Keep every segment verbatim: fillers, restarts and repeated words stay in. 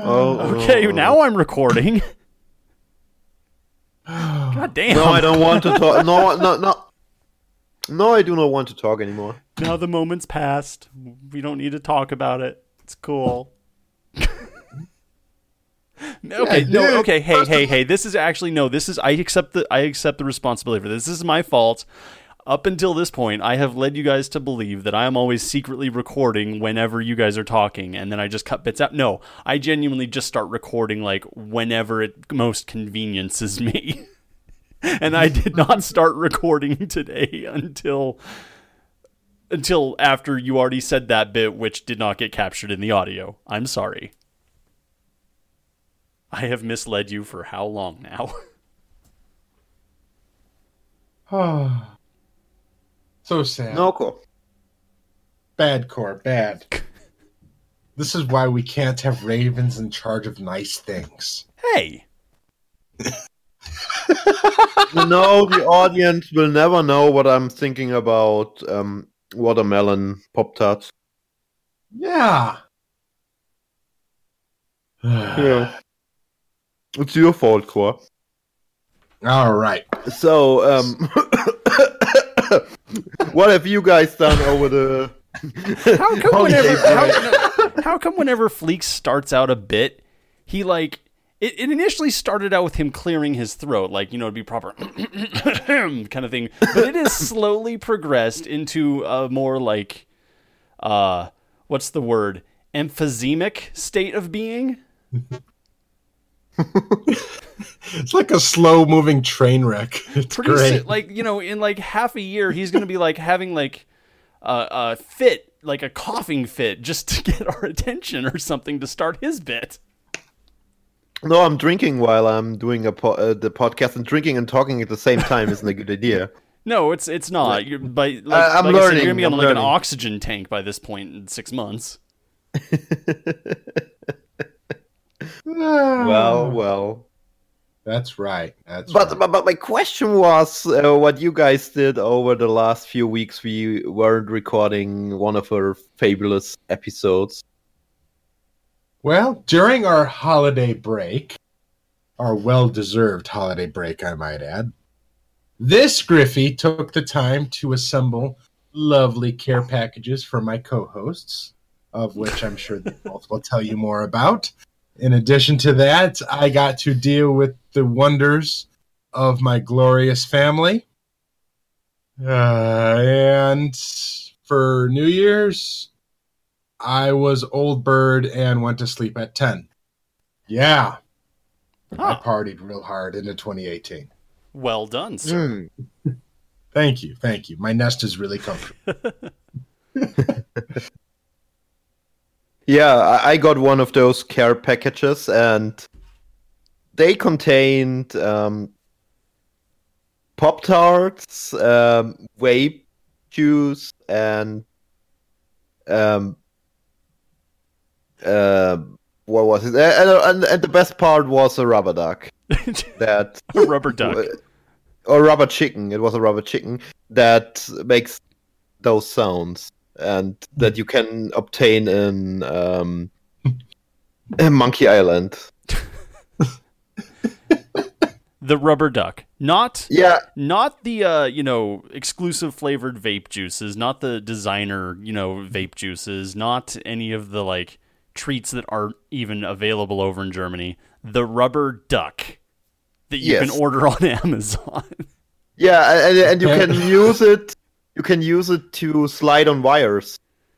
Oh, okay, oh, now I'm recording. God damn. No, I don't want to talk. No, no, no. No, I do not want to talk anymore. Now the moment's passed. We don't need to talk about it. It's cool. Okay, Yeah, no, dude. okay, hey, hey, hey. This is actually no. This is I accept the I accept the responsibility for this. This is my fault. Up until this point, I have led you guys to believe that I am always secretly recording whenever you guys are talking, and then I just cut bits out. No, I genuinely just start recording like whenever it most conveniences me. And I did not start recording today until until after you already said that bit, which did not get captured in the audio. I'm sorry. I have misled you for how long now? Oh, so sad. No, cool. Bad core, bad. This is why we can't have ravens in charge of nice things. Hey! You know, the audience will never know what I'm thinking about um, watermelon Pop-Tarts. Yeah. Yeah. It's your fault, Core. All right. So, um, what have you guys done over the... How come Holiday whenever break? how, no, how come whenever Fleek starts out a bit, he like it, it initially started out with him clearing his throat, like, you know, it'd be proper kind of thing, but it has slowly progressed into a more like uh what's the word? Emphysemic state of being? It's like a slow-moving train wreck. It's Pretty great. si- like, you know, in like half a year he's going to be like having like a, a fit, like a coughing fit, just to get our attention or something to start his bit. No, I'm drinking while I'm doing a po- uh, the podcast, and drinking and talking at the same time isn't a good idea. No, it's it's not. You're, by, like, Uh, I'm like I said, learning, you're gonna be on I'm like an learning. oxygen tank by this point in six months. Well, well. That's right. That's But, right. but but my question was uh, what you guys did over the last few weeks. We weren't recording one of our fabulous episodes. Well, during our holiday break, our well-deserved holiday break, I might add, this Griffey took the time to assemble lovely care packages for my co-hosts, of which I'm sure they both will tell you more about. In addition to that, I got to deal with the wonders of my glorious family. Uh, and for New Year's, I was old bird and went to sleep at ten. Yeah. I Huh. partied real hard into twenty eighteen. Well done, sir. Hmm. Thank you. Thank you. My nest is really comfortable. Yeah, I I got one of those care packages, and they contained um, Pop-Tarts, um, vape juice, and um, uh, what was it? And, and, and the best part was a rubber duck that A rubber duck. or rubber chicken. It was a rubber chicken that makes those sounds, and that you can obtain in um, in Monkey Island. The rubber duck, not Yeah, not the uh, you know, exclusive flavored vape juices, not the designer, you know, vape juices, not any of the like treats that aren't even available over in Germany. The rubber duck that you Yes. can order on Amazon. yeah, and, and you can use it. You can use it to slide on wires.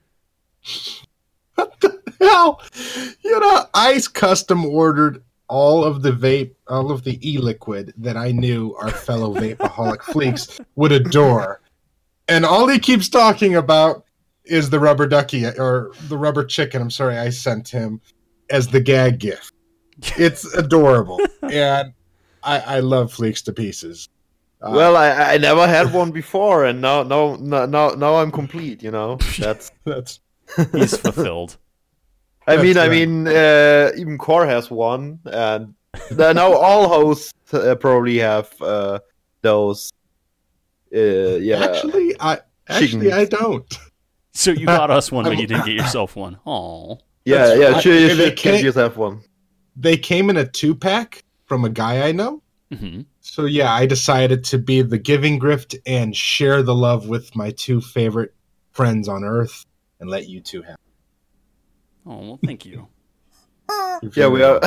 Hell, you know, I custom ordered all of the vape, all of the e-liquid that I knew our fellow vapeaholic fleeks would adore. And all he keeps talking about is the rubber ducky, or the rubber chicken, I'm sorry, I sent him as the gag gift. It's adorable. And I, I love fleeks to pieces. Uh, Well, I, I never had one before, and now now now now now I'm complete. You know, that's. that's He's fulfilled. I That's mean, I right. mean, uh, even Core has one, and now all hosts uh, probably have uh, those. Uh, yeah, actually I actually I don't. So you got us one, but you didn't get yourself one. Aw. yeah, that's yeah. right. Sure, you If it should get can't- yourself one. they came in a two pack from a guy I know. Mm-hmm. So yeah, I decided to be the giving gift and share the love with my two favorite friends on Earth, and let you two have. Oh well, thank you. Yeah, we are.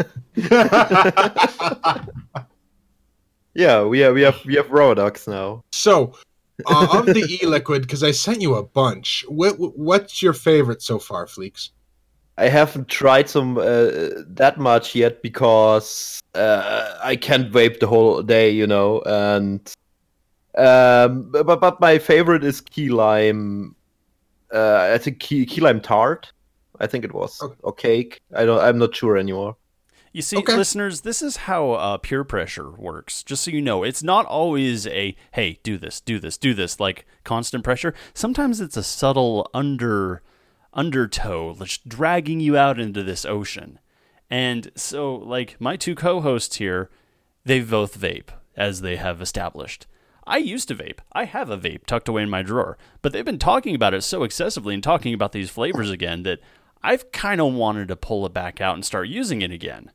yeah, we have we have we have Roboducks now. So, uh, of the e-liquid, because I sent you a bunch. What what's your favorite so far, Fleeks? I haven't tried some uh, that much yet because uh, I can't vape the whole day, you know. And um, but but my favorite is key lime. Uh, I think key key lime tart. I think it was Okay. or cake. I don't. I'm not sure anymore. You see, Okay. listeners, this is how uh, peer pressure works. Just so you know, it's not always a "Hey, do this, do this, do this" like constant pressure. Sometimes it's a subtle under undertow, just dragging you out into this ocean. And so, like my two co-hosts here, they both vape, as they have established. I used to vape. I have a vape tucked away in my drawer, but they've been talking about it so excessively and talking about these flavors again that I've kind of wanted to pull it back out and start using it again.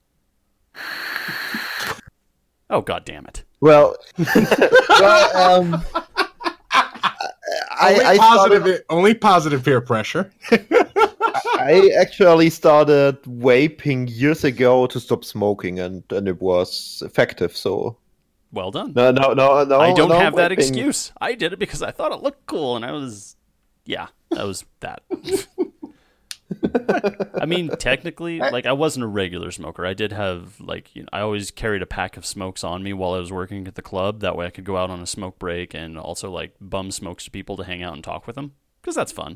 Oh, God damn it. Well, well um, I, only, I positive, started, only positive peer pressure. I actually started vaping years ago to stop smoking, and, and it was effective. So Well done. no, no, no, no. I don't no have that vaping. excuse. I did it because I thought it looked cool, and I was, yeah, that was that. I mean, technically, like I wasn't a regular smoker. I did have like you know, I always carried a pack of smokes on me while I was working at the club. That way, I could go out on a smoke break and also like bum smokes to people to hang out and talk with them because that's fun.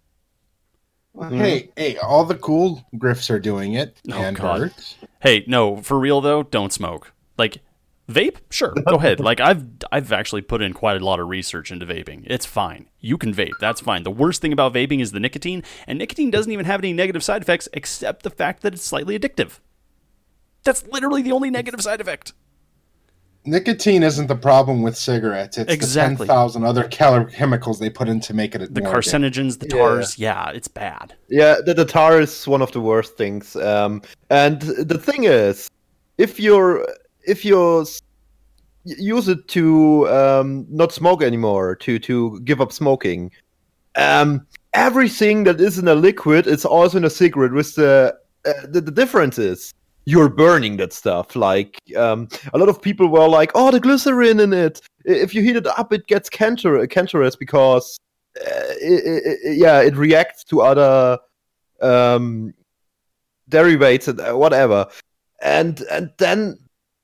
Hey, hey, all the cool griffs are doing it. Oh, and God. Bert. Hey, no, for real though, don't smoke. Like vape, sure, go ahead. Like I've I've actually put in quite a lot of research into vaping. It's fine. You can vape. That's fine. The worst thing about vaping is the nicotine, and nicotine doesn't even have any negative side effects except the fact that it's slightly addictive. That's literally the only negative side effect. Nicotine isn't the problem with cigarettes. It's Exactly. the ten thousand other cal- chemicals they put in to make it The more carcinogens, the tars, yeah, it's bad. Yeah, the, the tar is one of the worst things. Um, and the thing is, if you're if you s- use it to um, not smoke anymore, to to give up smoking, um, everything that is in a liquid is also in a cigarette. With the uh, the, the difference is you're burning that stuff. Like um, a lot of people were like, "Oh, the glycerin in it. I- If you heat it up, it gets cancer- cancerous because uh, it, it, it- yeah, it reacts to other um, derivatives and uh, whatever." And and then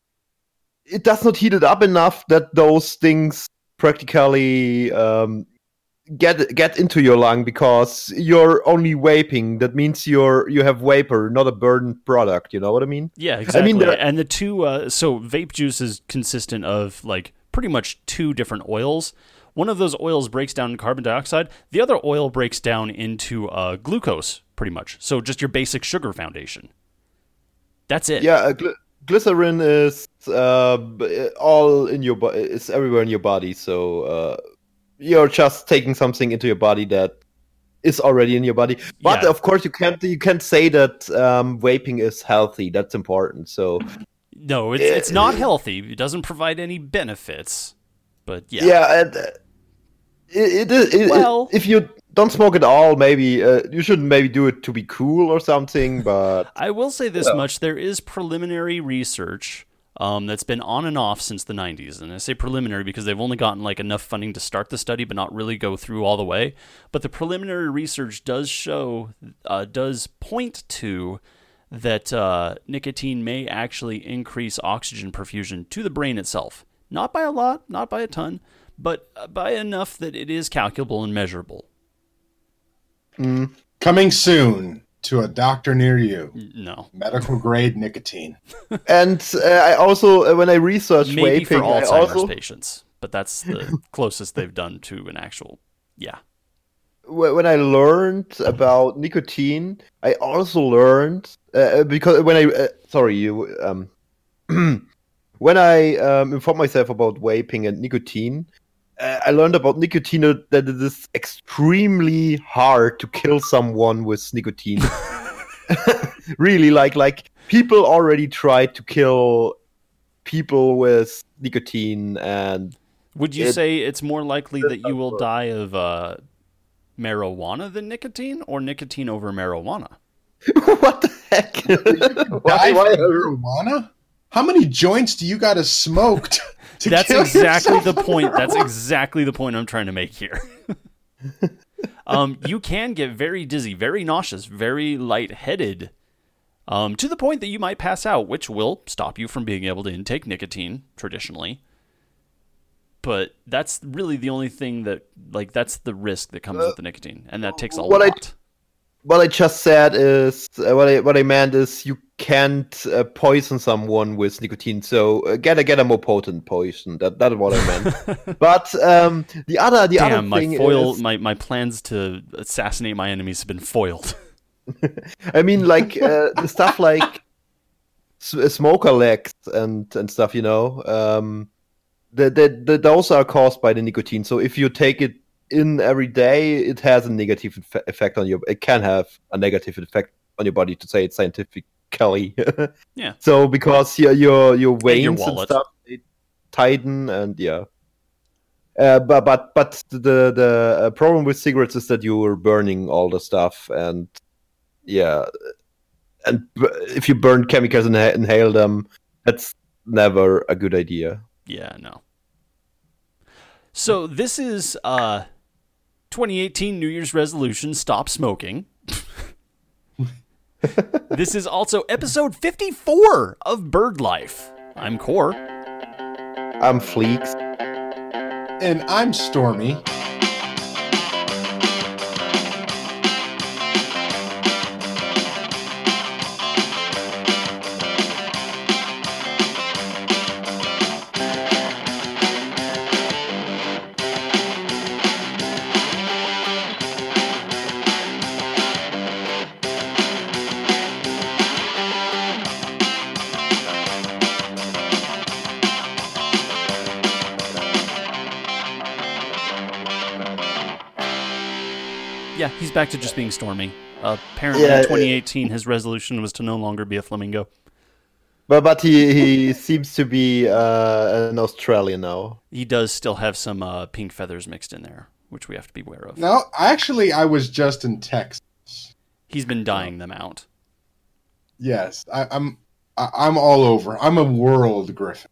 it does not heat it up enough that those things practically um, get get into your lung because you're only vaping. That means you're you have vapor, not a burned product. You know what I mean? Yeah, exactly. there- and the two, uh, so vape juice is consistent of like pretty much two different oils. One of those oils breaks down into carbon dioxide. The other oil breaks down into uh, glucose, pretty much. So just your basic sugar foundation. That's it. Yeah, uh, gly- glycerin is uh, b- all in your body. It's everywhere in your body. So uh, you're just taking something into your body that is already in your body. But Yeah. of course, you can't you can't say that um, vaping is healthy. That's important. So No, it's it's not healthy. It doesn't provide any benefits. But yeah. yeah, and, uh, it, it, it, it- Well- if you don't smoke at all, maybe uh, you shouldn't maybe do it to be cool or something. But I will say this Well- much: there is preliminary research um, that's been on and off since the nineties, and I say preliminary because they've only gotten like enough funding to start the study, but not really go through all the way. But the preliminary research does show, uh, does point to that uh, nicotine may actually increase oxygen perfusion to the brain itself, not by a lot, not by a ton, but uh, by enough that it is calculable and measurable. Coming soon to a doctor near you. No. Medical grade nicotine. and uh, I also uh, when I researched Maybe vaping, for I Alzheimer's also patients, but that's the closest they've done to an actual, yeah. wh- when I learned about nicotine, I also learned uh, because when I uh, sorry you um when I um, informed myself about vaping and nicotine, uh, I learned about nicotine uh, that it is extremely hard to kill someone with nicotine. Really, like like people already tried to kill people with nicotine, and would you it, say it's more likely that you will die of uh, marijuana than nicotine, or nicotine over marijuana? What the heck? Die from marijuana? How many joints do you got to smoke to, to That's kill exactly yourself the with point. That's marijuana? exactly the point I'm trying to make here. um, you can get very dizzy, very nauseous, very lightheaded, um, to the point that you might pass out, which will stop you from being able to intake nicotine traditionally. But that's really the only thing that, like, that's the risk that comes uh, with the nicotine, and that takes a what lot. I, what I just said is, uh, what I what I meant is you can't uh, poison someone with nicotine, so uh, get a get a more potent poison. That that's what I meant. But um, the other the Damn, other my thing foil, is, my my plans to assassinate my enemies have been foiled. I mean, like uh, the stuff like s- smoker legs and and stuff, you know. Um, The, the, the, those are caused by the nicotine. So if you take it in every day, it has a negative eff- effect on your. It can have a negative effect on your body, to say it scientifically. Yeah. So because your your your veins your and, wallet. stuff they tighten, and yeah. Uh, but but but the the uh, problem with cigarettes is that you are burning all the stuff, and yeah, and b- if you burn chemicals and inha- inhale them, that's never a good idea. Yeah, no. So this is uh, twenty eighteen New Year's resolution: stop smoking. This is also episode fifty-four of Bird Life. I'm Core. I'm Fleeks. And I'm Stormy. Yeah, he's back to just being Stormy. Uh, apparently, Yeah, in twenty eighteen, his resolution was to no longer be a flamingo. But but he, he seems to be uh, an Australian now. He does still have some uh, pink feathers mixed in there, which we have to be aware of. No, actually, I was just in Texas. He's been dyeing them out. Yes, I, I'm. I, I'm all over. I'm a world griffin.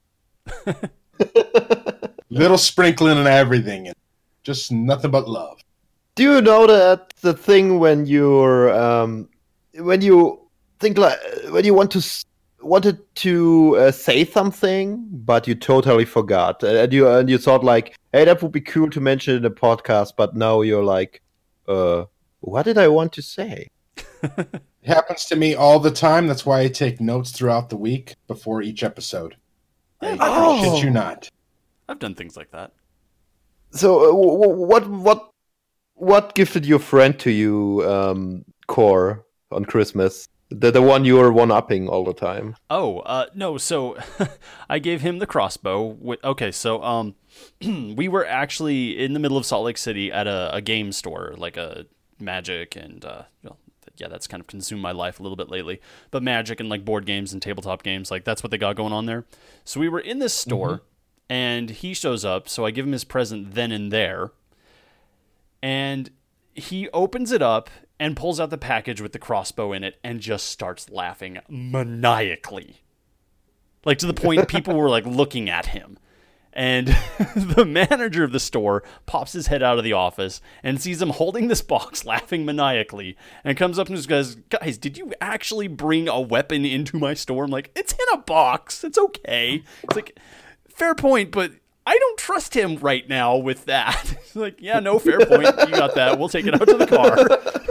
Little sprinkling and everything, and just nothing but love. Do you know that the thing when you're um, when you think like when you want to s- wanted to uh, say something but you totally forgot, and you and you thought like, hey, that would be cool to mention in a podcast, but now you're like, uh, what did I want to say? It happens to me all the time. That's why I take notes throughout the week before each episode. I, Oh. I shit you not. I've done things like that. So uh, w- w- what what what gifted your friend to you, um, Core, on Christmas? The the one you were one upping all the time. Oh, uh, no, so I gave him the crossbow. Wi- Okay, so um, we were actually in the middle of Salt Lake City at a, a game store, like a Magic and, uh, well, yeah, that's kind of consumed my life a little bit lately. But Magic and like board games and tabletop games, like that's what they got going on there. So we were in this store, mm-hmm. and he shows up, so I give him his present then and there. And he opens it up and pulls out the package with the crossbow in it and just starts laughing maniacally. Like to the point people were like looking at him. And the manager of the store pops his head out of the office and sees him holding this box laughing maniacally and comes up and just goes, guys, did you actually bring a weapon into my store? I'm like, it's in a box. It's okay. It's like, fair point, but I don't trust him right now with that. He's like, yeah, no, fair point. You got that. We'll take it out to the car.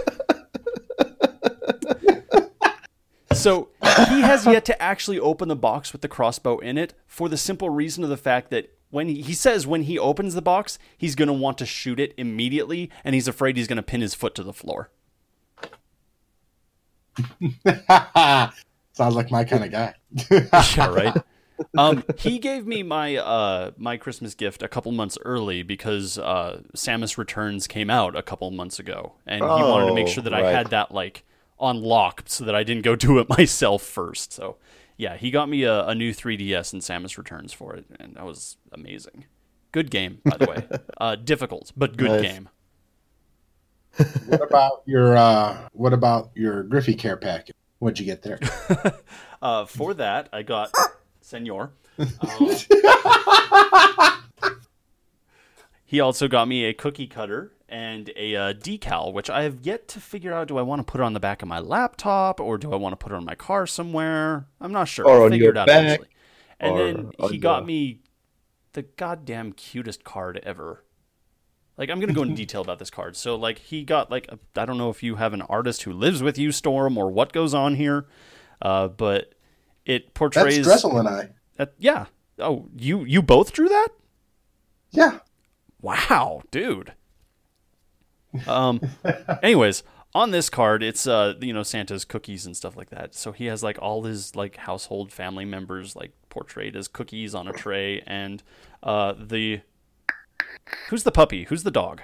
So he has yet to actually open the box with the crossbow in it for the simple reason of the fact that when he, he says when he opens the box, he's going to want to shoot it immediately, and he's afraid he's going to pin his foot to the floor. Sounds like my kind of guy. Yeah, right. Um, he gave me my uh, my Christmas gift a couple months early because uh, Samus Returns came out a couple months ago, and he Oh, wanted to make sure that right. I had that like on lock so that I didn't go do it myself first. So, yeah, he got me a, a new three D S and Samus Returns for it, and that was amazing. Good game, by the way. Uh, difficult, but good Nice. game. What about your uh, What about your Griffey Care package? What'd you get there? Uh, for that, I got Senor. Um, he also got me a cookie cutter and a uh, decal, which I have yet to figure out. Do I want to put it on the back of my laptop, or do I want to put it on my car somewhere? I'm not sure. Or I'll on figure your it out back, eventually. And or then on he got your- me the goddamn cutest card ever. Like, I'm going to go into detail about this card. So, like, he got, like, a, I don't know if you have an artist who lives with you, Storm, or what goes on here, uh, but it portrays... That's Dressel and I. That, yeah. Oh, you you both drew that? Yeah. Wow, dude. Um. Anyways, on this card, it's uh, you know, Santa's cookies and stuff like that. So he has like all his like household family members like portrayed as cookies on a tray, and uh, the who's the puppy? Who's the dog?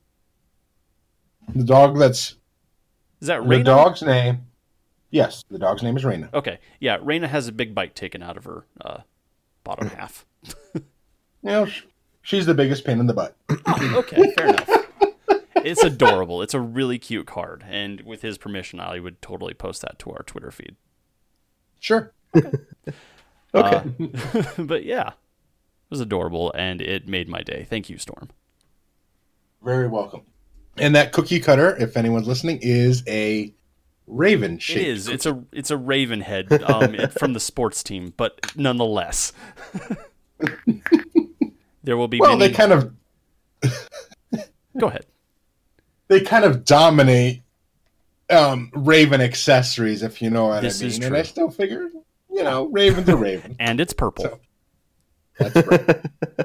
The dog that's Is that the Raina? dog's name. Yes, the dog's name is Raina. Okay, yeah, Raina has a big bite taken out of her uh, bottom half. You know, sh- she's the biggest pain in the butt. Oh, okay, fair enough. It's adorable. It's a really cute card, and with his permission, I would totally post that to our Twitter feed. Sure. Okay. Uh, but yeah, it was adorable, and it made my day. Thank you, Storm. Very welcome. And that cookie cutter, if anyone's listening, is a raven It shaped. is. It's a it's a raven head um, it, from the sports team, but nonetheless, there will be Well, many. they kind of Go ahead. they kind of dominate um, raven accessories, if you know what This I mean. is And true. I still figure, you know, ravens are raven. And it's purple. So- That's right.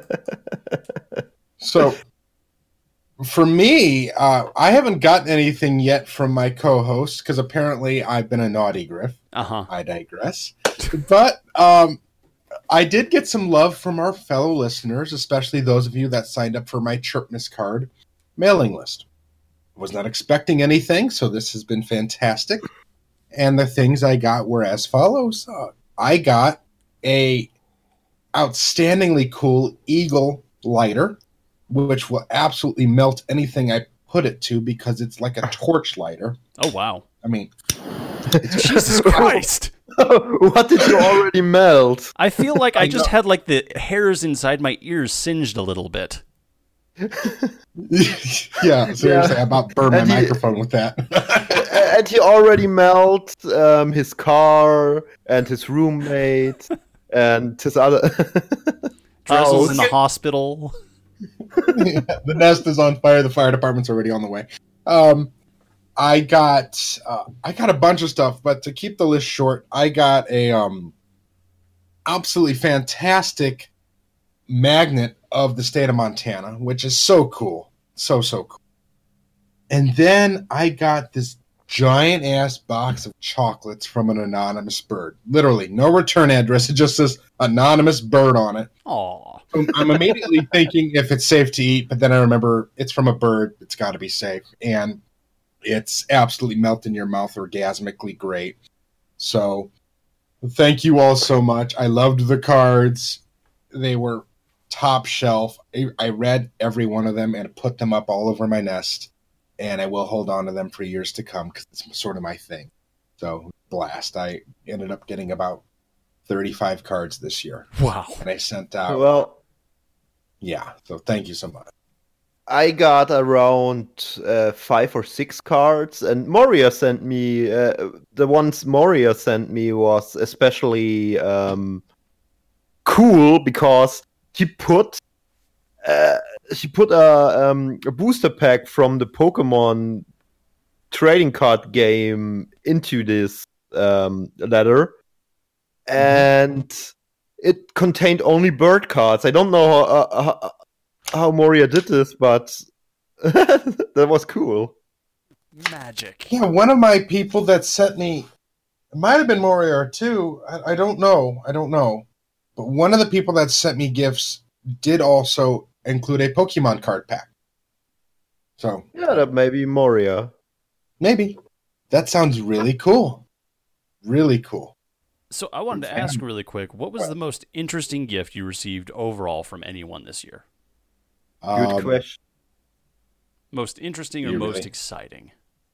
So, for me, uh, I haven't gotten anything yet from my co-host because apparently I've been a naughty griff. Uh huh. I digress. But um, I did get some love from our fellow listeners, especially those of you that signed up for my Chirpness card mailing list. Was not expecting anything, so this has been fantastic. And the things I got were as follows. Uh, I got a outstandingly cool Eagle lighter, which will absolutely melt anything I put it to because it's like a torch lighter. Oh wow. I mean, Jesus Christ. What did you already melt? I feel like I I just know. had like the hairs inside my ears singed a little bit. yeah, seriously, I about burned my And he- microphone with that. And he already melt um, his car and his roommate and his other. Dressel's Oh, in the hospital. The nest is on fire. The fire department's already on the way. Um, I got uh, I got a bunch of stuff, but to keep the list short, I got a um, absolutely fantastic magnet of the state of Montana, which is so cool, so so cool. And then I got this giant ass box of chocolates from an anonymous bird. Literally, no return address. It just says anonymous bird on it. Aw. I'm- I'm immediately thinking if it's safe to eat, but then I remember it's from a bird. It's got to be safe. And it's absolutely melt in your mouth, orgasmically great. So thank you all so much. I loved the cards. They were top shelf. I, I read every one of them and put them up all over my nest. And I will hold on to them for years to come because it's sort of my thing. So blast. I ended up getting about thirty-five cards this year. Wow. And I sent out. Well, Yeah, so thank you so much. I got around uh, five or six cards, and Moria sent me. Uh, the ones Moria sent me was especially um, cool because he put uh, he put a, um, a booster pack from the Pokemon trading card game into this um, letter, and it contained only bird cards. I don't know how, uh, how, how Moria did this, but that was cool. Magic. Yeah, one of my people that sent me, it might have been Moriar too. I, I don't know. I don't know. But one of the people that sent me gifts did also include a Pokemon card pack. So Yeah, that may be Moria. maybe. That sounds really cool. Really cool. So I wanted to ask really quick, what was the most interesting gift you received overall from anyone this year? Good Um, question. Most interesting or You most really- exciting?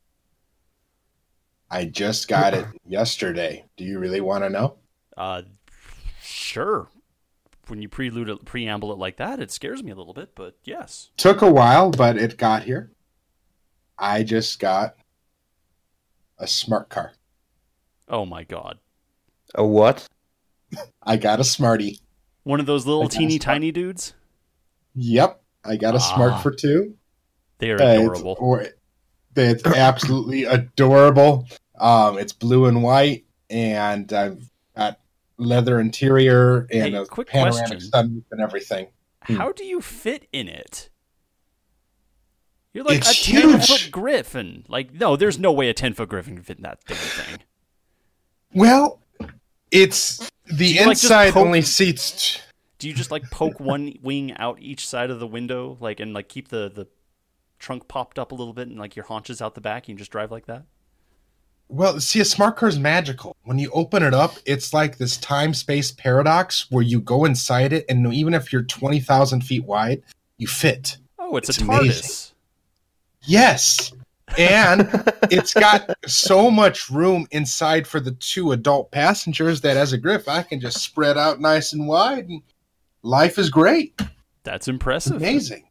I just got it yesterday. Do you really want to know? Uh, sure. When you prelude it, preamble it like that, it scares me a little bit, but yes. Took a while, but it got here. I just got a smart car. Oh my god. A what? I got a Smartie. One of those little Like teeny that's tiny dudes? Yep, I got a Ah. Smart for two. They are Uh, it's, adorable. or, it's absolutely adorable. Um, it's blue and white, and I've got leather interior and Hey, a quick panoramic question. sunroof and everything. How do you fit in it? You're like It's a ten huge. foot griffin. Like, no, there's no way a ten foot griffin can fit in that damn thing. Well, it's the you, like, just inside poke- only seats. T- Do you just like poke one wing out each side of the window, like, and like keep the the trunk popped up a little bit, and like your haunches out the back? You can just drive like that. Well, see, a smart car is magical. When you open it up, it's like this time-space paradox where you go inside it, and even if you're twenty thousand feet wide, you fit. Oh, it's, It's a TARDIS. amazing. Yes. And it's got so much room inside for the two adult passengers that as a Griff, I can just spread out nice and wide, and life is great. That's impressive. Amazing.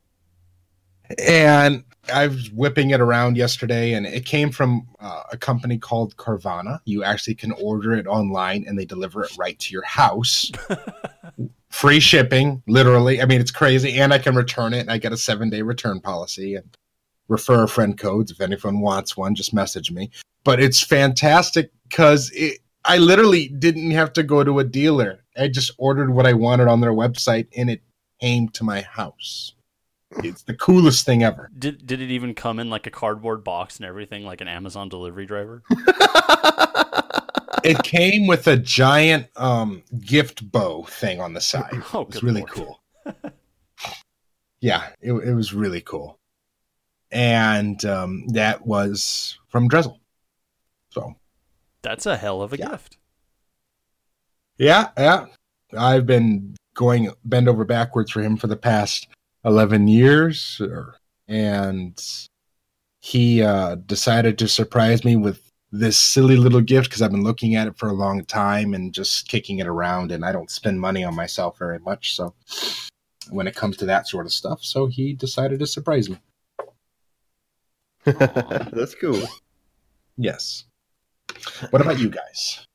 And I was whipping it around yesterday, and it came from uh, a company called Carvana. You actually can order it online, and they deliver it right to your house. Free shipping, literally. I mean, it's crazy. And I can return it, and I get a seven-day return policy. And refer a friend codes. If anyone wants one, just message me. But it's fantastic because it, I literally didn't have to go to a dealer. I just ordered what I wanted on their website, and it came to my house. It's the coolest thing ever. Did did it even come in like a cardboard box and everything, like an Amazon delivery driver? It came with a giant um, gift bow thing on the side. Oh, it was good really Lord. cool. Yeah, it, it was really cool. And um, that was from Drizzle. So, That's a hell of a Yeah. gift. yeah, yeah. I've been going bend over backwards for him for the past eleven years. Or, and he uh, decided to surprise me with this silly little gift because I've been looking at it for a long time and just kicking it around. And I don't spend money on myself very much. So, when it comes to that sort of stuff, so he decided to surprise me. That's cool. Yes. What about you guys?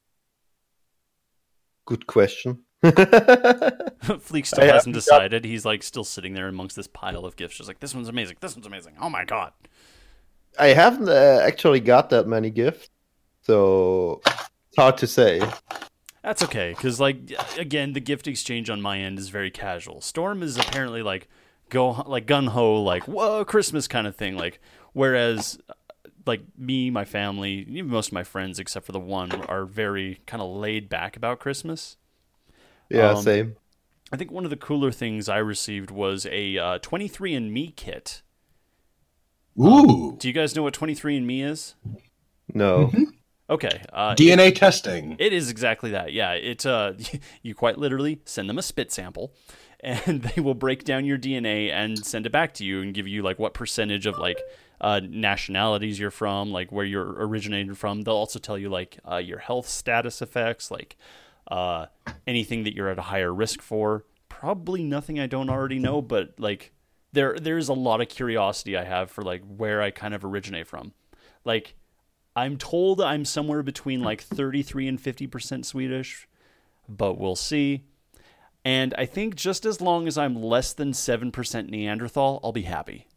Good question. Fleek still I hasn't haven't got- decided. He's like still sitting there amongst this pile of gifts, just like, this one's amazing, this one's amazing. Oh my god. I haven't uh, actually got that many gifts, so it's hard to say. That's okay, because like again, the gift exchange on my end is very casual. Storm is apparently like go like gun ho, like whoa Christmas kind of thing. Like whereas uh, like me, my family, even most of my friends, except for the one, are very kind of laid back about Christmas. Yeah, Um, same. I think one of the cooler things I received was a uh, twenty-three and me kit. Ooh. Do you guys know what twenty-three and me is? No. Okay. Uh, D N A testing. It is exactly that. Yeah, it's uh, you quite literally send them a spit sample, and they will break down your D N A and send it back to you and give you like what percentage of like uh, nationalities you're from, like where you're originated from. They'll also tell you like uh, your health status effects, like uh, anything that you're at a higher risk for. Probably nothing I don't already know, but like there there's a lot of curiosity I have for like where I kind of originate from, like. I'm told I'm somewhere between like thirty-three and fifty percent Swedish, but we'll see. And I think just as long as I'm less than seven percent Neanderthal, I'll be happy.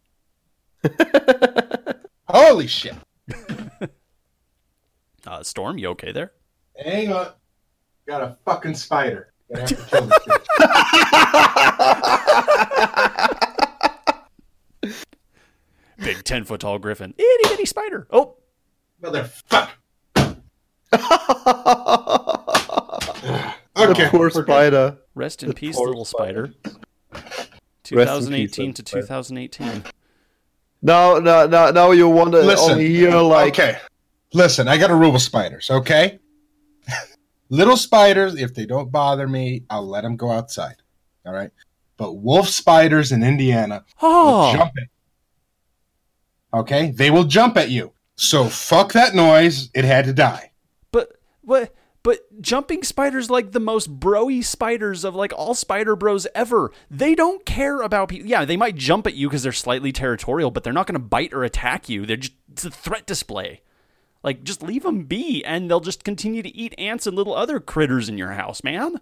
Holy shit. Uh, Storm, you okay there? Hang on. Got a fucking spider. Gonna have to kill this bitch. Big ten-foot tall griffin. Itty-bitty spider. Oh, Motherfucker. The Okay. poor we're good. spider. rest in The peace, poor little spider. peace, twenty eighteen little to spider. twenty eighteen. Now, now, now, now you want to Listen. only hear like Okay. Listen, I got a rule with spiders, okay? Little spiders, if they don't bother me, I'll let them go outside. All right? But wolf spiders in Indiana Oh. will jump at you. Okay? They will jump at you. So fuck that noise. It had to die. But what? But jumping spiders, like the most broy spiders of like all spider bros ever, they don't care about people. Yeah, they might jump at you because they're slightly territorial, but they're not going to bite or attack you. They're just it's a threat display. Like, just leave them be, and they'll just continue to eat ants and little other critters in your house, man.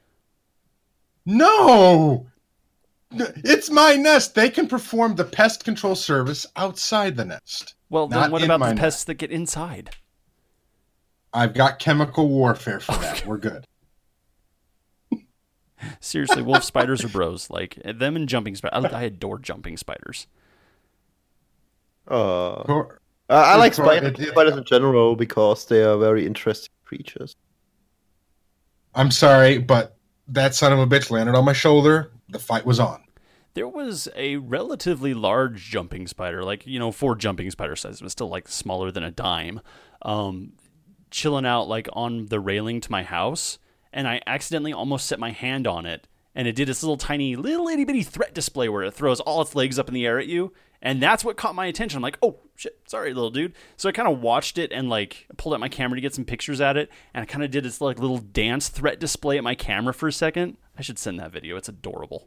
No! It's my nest. They can perform the pest control service outside the nest. Well, then Not what in about my the nest. pests that get inside? I've got chemical warfare for that. We're good. Seriously, wolf spiders are bros. Like, them and jumping spiders. I, I adore jumping spiders. Uh, Cor- I, I like Cor- spiders, it- spiders in general because they are very interesting creatures. I'm sorry, but that son of a bitch landed on my shoulder. The fight was on. There was a relatively large jumping spider, like, you know, for jumping spider size, it was still like smaller than a dime, um, chilling out like on the railing to my house, and I accidentally almost set my hand on it, and it did this little tiny, little itty bitty threat display where it throws all its legs up in the air at you, and that's what caught my attention. I'm like, oh shit, sorry, little dude. So I kind of watched it and like pulled out my camera to get some pictures at it, and I kind of did this like little dance threat display at my camera for a second. I should send that video. It's adorable.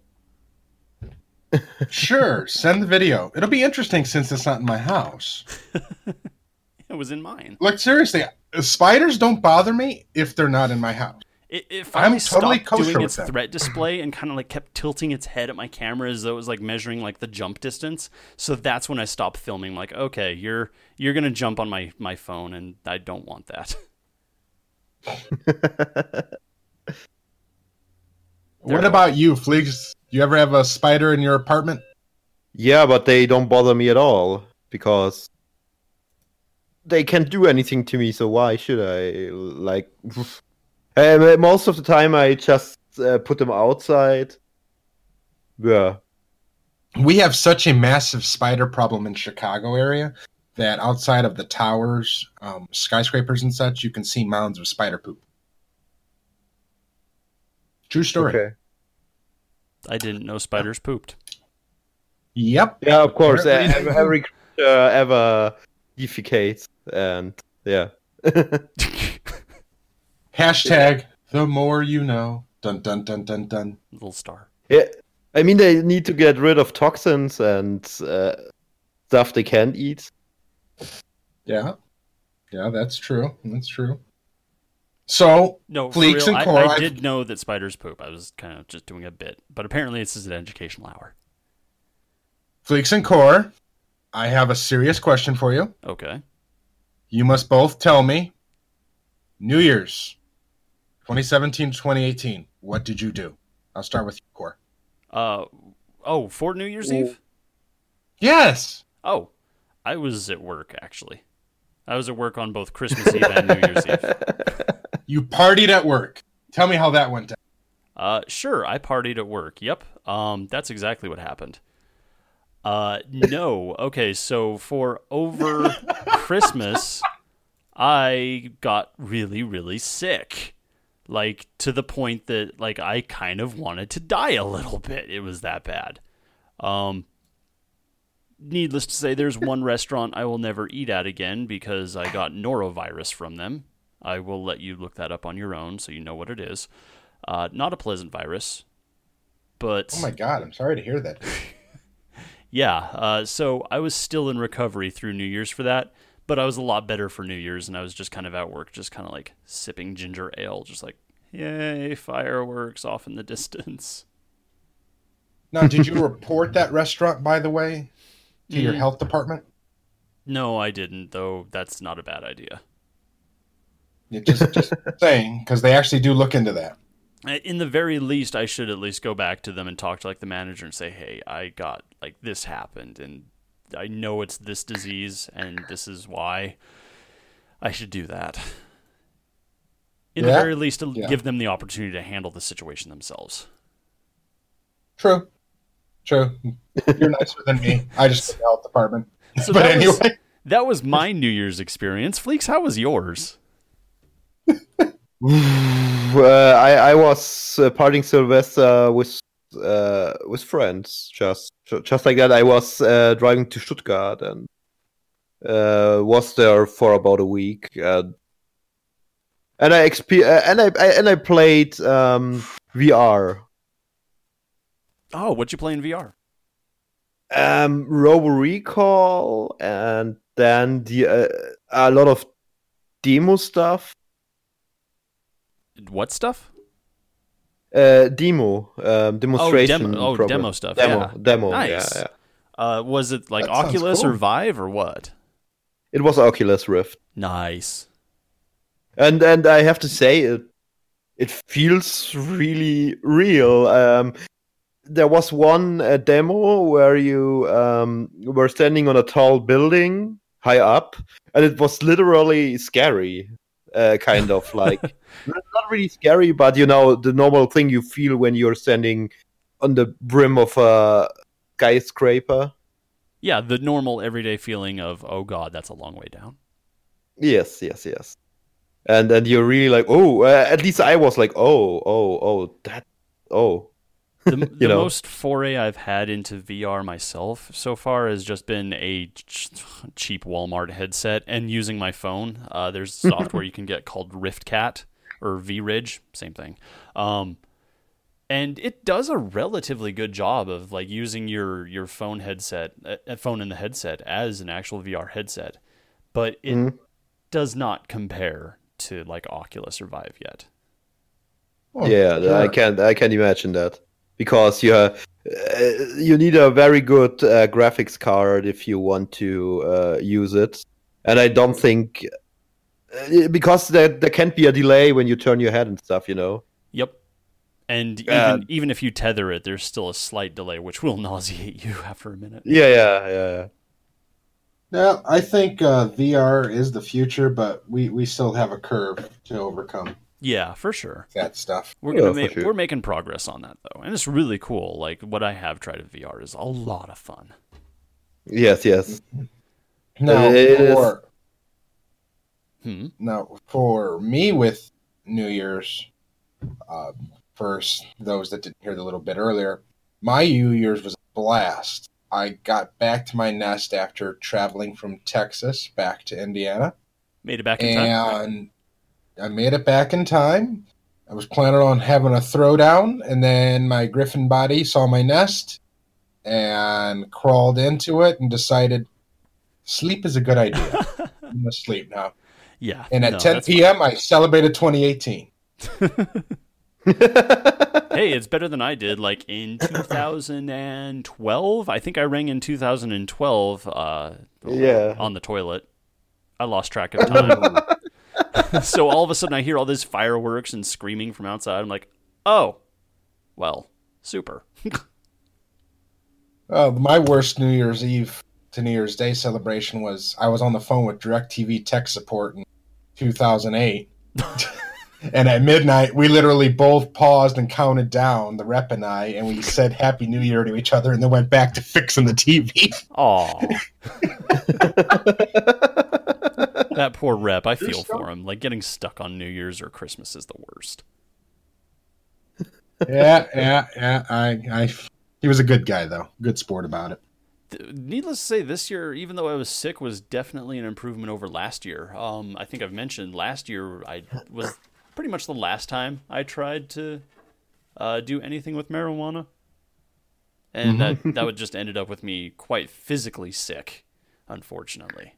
Sure, send the video. It'll be interesting since it's not in my house. It was in mine. Like, seriously, spiders don't bother me if they're not in my house. It, it finally I'm totally stopped kosher doing with its them. threat display and kind of like kept tilting its head at my camera as though it was like measuring like the jump distance. So that's when I stopped filming. Like, okay, you're you're gonna jump on my my phone, and I don't want that. What about you, Fleeks? You ever have a spider in your apartment? Yeah, but they don't bother me at all because they can't do anything to me. So why should I? Like, um, most of the time I just uh, put them outside. Yeah. We have such a massive spider problem in Chicago area that outside of the towers, um, skyscrapers and such, you can see mounds of spider poop. True story. Okay. I didn't know spiders pooped. Yep. Yeah, of course. Uh, Apparently- every, every creature ever defecates, and yeah. Hashtag the more you know. Dun dun dun dun dun. Little star. Yeah, I mean they need to get rid of toxins and uh, stuff they can't eat. Yeah. Yeah, that's true. That's true. So, No, for Fleeks real, and I, Core, I I've- did know that spiders poop. I was kind of just doing a bit, but apparently this is an educational hour. Fleeks and Core, I have a serious question for you. Okay. You must both tell me New Year's twenty seventeen to twenty eighteen. What did you do? I'll start with you, Core. Uh oh, for New Year's Oh. Eve? Yes. Oh, I was at work actually. I was at work on both Christmas Eve and New Year's Eve. You partied at work. Tell me how that went down. Uh, sure, I partied at work. Yep, um, that's exactly what happened. Uh, no, okay, so for over Christmas, I got really, really sick, like to the point that like I kind of wanted to die a little bit. It was that bad. Um, needless to say, there's one restaurant I will never eat at again because I got norovirus from them. I will let you look that up on your own so you know what it is. Uh, not a pleasant virus, but Oh my god, I'm sorry to hear that. yeah. Uh, so I was still in recovery through New Year's for that, but I was a lot better for New Year's, and I was just kind of at work, just kind of like sipping ginger ale, just like, yay, fireworks off in the distance. Now, did you report that restaurant, by the way, to your Mm. health department? No, I didn't, though. That's not a bad idea. Yeah, just, just saying, because they actually do look into that. In the very least, I should at least go back to them and talk to like the manager and say, hey, I got like this happened and I know it's this disease and this is why. I should do that. In the Yeah? very least, to Yeah. give them the opportunity to handle the situation themselves. True. True. You're nicer than me. I just did the health department. So but that was- anyway, That was my New Year's experience. Fleeks, how was yours? uh, I I was uh, partying Sylvester with uh, with friends, just just like that. I was uh, driving to Stuttgart and uh, was there for about a week, and and I exp- uh, and I, I and I played um, V R. Oh, what'd you play in V R? Um, Robo Recall, and then the uh, a lot of demo stuff. What stuff? Uh, demo, um, demonstration. Oh, demo, oh, program. demo stuff. Demo, yeah. demo. Nice. Yeah, yeah. Uh, was it like That sounds Oculus cool. or Vive or what? It was Oculus Rift, Nice. and and I have to say it. It feels really real. Um, there was one uh, demo where you um, were standing on a tall building high up, and it was literally scary. Uh, kind of like not not really scary, but you know the normal thing you feel when you're standing on the brim of a skyscraper. Yeah, the normal everyday feeling of, oh god, that's a long way down. Yes, yes, yes. And and you're really like, oh, uh, at least I was like, oh, oh, oh, that, oh. The, the You know. most foray I've had into V R myself so far has just been a ch- cheap Walmart headset and using my phone. Uh, there's software you can get called RiftCat or V-Ridge, same thing. Um, and it does a relatively good job of like using your your phone headset, uh, phone in the headset as an actual V R headset, but it Mhm. does not compare to like Oculus or Vive yet. Oh, Yeah, sure. I can I can imagine that because you uh, you need a very good uh, graphics card if you want to uh, use it, and I don't think uh, because there there can't be a delay when you turn your head and stuff, you know. Yep. And even Uh, even if you tether it, there's still a slight delay, which will nauseate you after a minute. Yeah, yeah, yeah. Yeah, I think uh, V R is the future, but we, we still have a curve to overcome Yeah, for sure. that stuff. We're Yeah, gonna for make sure. we're making progress on that though, and it's really cool. Like what I have tried with V R is a lot of fun. Yes, yes. Now, It is- for, Hmm. now, for me with New Year's, uh, first, those that didn't hear the little bit earlier, my New Year's was a blast. I got back to my nest after traveling from Texas back to Indiana. Made it back in time. And I made it back in time. I was planning on having a throwdown, and then my griffin body saw my nest and crawled into it and decided sleep is a good idea. I'm gonna sleep now. Yeah. And at no, ten that's p.m., I celebrated twenty eighteen. Hey, it's better than I did. Like in two thousand twelve, I think I rang in two thousand twelve. Uh, Yeah. on the toilet. I lost track of time. So all of a sudden, I hear all this fireworks and screaming from outside. I'm like, oh, well, super. Uh, my worst New Year's Eve to New Year's Day celebration was I was on the phone with DirecTV tech support in two thousand eight. And at midnight, we literally both paused and counted down, the rep and I, and we said Happy New Year to each other and then went back to fixing the T V. Aw. That poor rep. I feel for him. Like getting stuck on New Year's or Christmas is the worst. yeah, yeah, yeah. I, I, he was a good guy, though. Good sport about it. Th- Needless to say, this year, even though I was sick, was definitely an improvement over last year. Um, I think I've mentioned last year I was pretty much the last time I tried to uh, do anything with marijuana. And that, that would just ended up with me quite physically sick, unfortunately.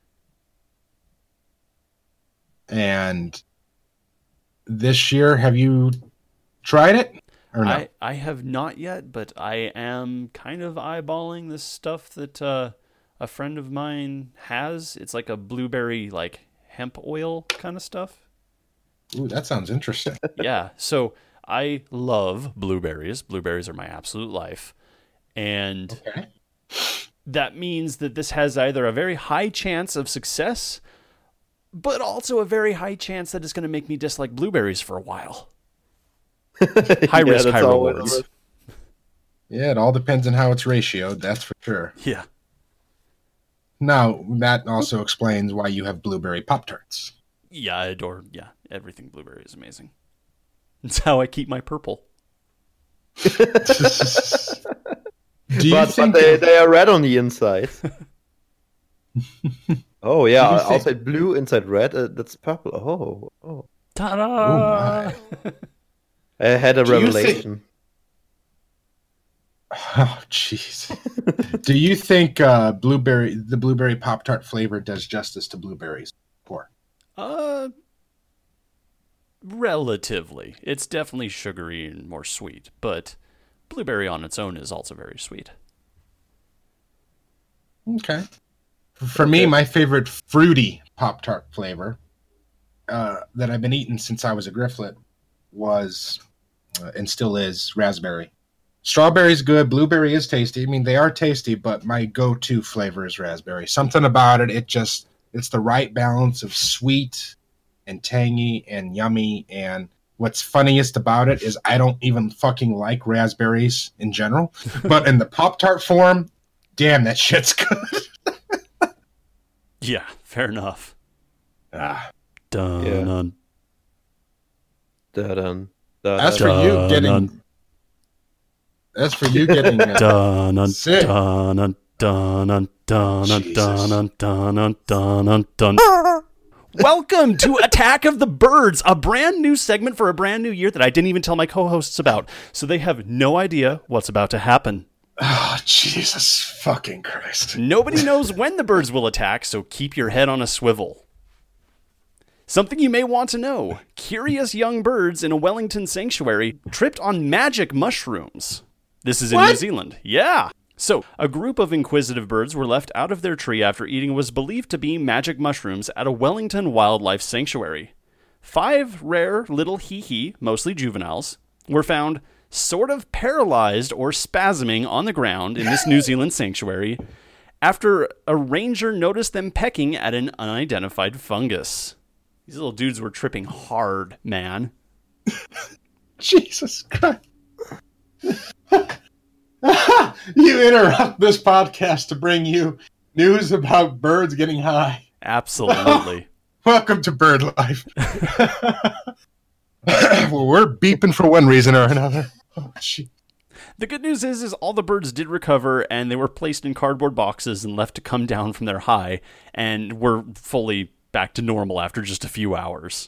And this year, have you tried it or no? I, I have not yet, but I am kind of eyeballing this stuff that uh, a friend of mine has. It's like a blueberry, like hemp oil kind of stuff. Ooh, that sounds interesting. Yeah, so I love blueberries. Blueberries are my absolute life. And Okay. that means that this has either a very high chance of success, but also a very high chance that it's going to make me dislike blueberries for a while. High risk, that's high all it rewards. is. Yeah, it all depends on how it's ratioed, that's for sure. Yeah. Now, that also explains why you have blueberry Pop-Tarts. Yeah, I adore, yeah, everything blueberry is amazing. It's how I keep my purple. Do you but think but they, that- they are red on the inside. Oh, yeah, Do you think- outside blue, inside red. Uh, that's purple. Oh, oh. Ta-da! Oh, I had a Do you think- revelation. Oh, jeez. Do you think uh, blueberry, the blueberry Pop-Tart flavor does justice to blueberries? Poor. Uh, relatively. It's definitely sugary and more sweet, but blueberry on its own is also very sweet. Okay. For me, my favorite fruity Pop-Tart flavor uh, that I've been eating since I was a Grifflet was, uh, and still is, raspberry. Strawberry's good. Blueberry is tasty. I mean, they are tasty, but my go-to flavor is raspberry. Something about it, it just, it's the right balance of sweet and tangy and yummy. And what's funniest about it is I don't even fucking like raspberries in general. But in the Pop-Tart form, damn, that shit's good. Yeah, fair enough. Ah, Dun, Yeah. dun, Dun, that's for Dun, you dun. getting... That's for you getting... Uh, dun, dun, Sick. dun, dun, dun, dun, dun, dun, Jesus. dun, dun, dun, dun, dun, dun. Welcome to Attack of the Birds, a brand new segment for a brand new year that I didn't even tell my co-hosts about, so they have no idea what's about to happen. oh, Jesus fucking Christ. Nobody knows when the birds will attack, so keep your head on a swivel. Something you may want to know. Curious young birds in a Wellington sanctuary tripped on magic mushrooms. This is in What? New Zealand. Yeah. So, a group of inquisitive birds were left out of their tree after eating what was believed to be magic mushrooms at a Wellington wildlife sanctuary. Five rare little hee-hee, mostly juveniles, were found sort of paralyzed or spasming on the ground in this New Zealand sanctuary after a ranger noticed them pecking at an unidentified fungus. These little dudes were tripping hard, man. Jesus Christ. You interrupt this podcast to bring you news about birds getting high. Absolutely. Welcome to Bird Life. Well, we're beeping for one reason or another. Oh, gee. The good news is, is all the birds did recover, and they were placed in cardboard boxes and left to come down from their high, and were fully back to normal after just a few hours.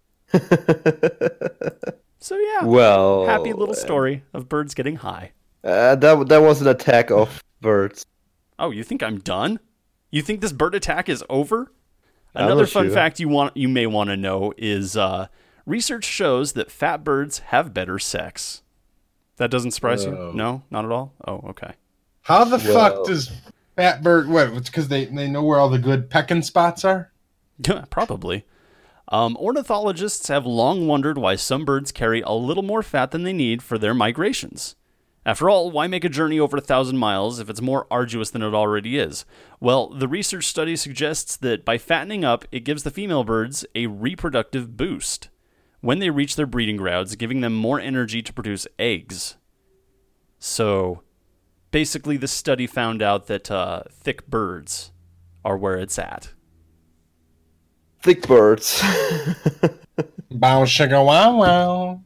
So yeah, Well, happy little story of birds getting high. Uh, that that was an attack of birds. Oh, you think I'm done? You think this bird attack is over? I'm Another not fun sure. fact you want you may want to know is uh, research shows that fat birds have better sex. That doesn't surprise Whoa. you? No, not at all. Oh, okay. How the Well- fuck does fat bird... What, it's because they, they know where all the good pecking spots are? Yeah, probably. Um, ornithologists have long wondered why some birds carry a little more fat than they need for their migrations. After all, why make a journey over a thousand miles if it's more arduous than it already is? Well, the research study suggests that by fattening up, it gives the female birds a reproductive boost when they reach their breeding grounds, giving them more energy to produce eggs. So, basically, the study found out that uh, thick birds are where it's at. Thick birds. Bow sugar wow wow.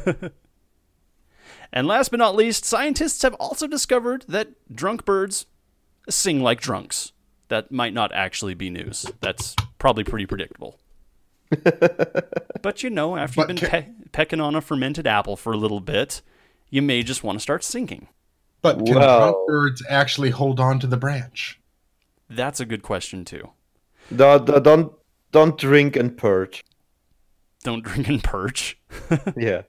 And last but not least, scientists have also discovered that drunk birds sing like drunks. That might not actually be news. That's probably pretty predictable. But you know, after you've But been ca- pe- pecking on a fermented apple for a little bit, you may just want to start singing. But can Well- drunk birds actually hold on to the branch? That's a good question, too. don't, don't don't drink and purge. Don't drink and perch. Yeah.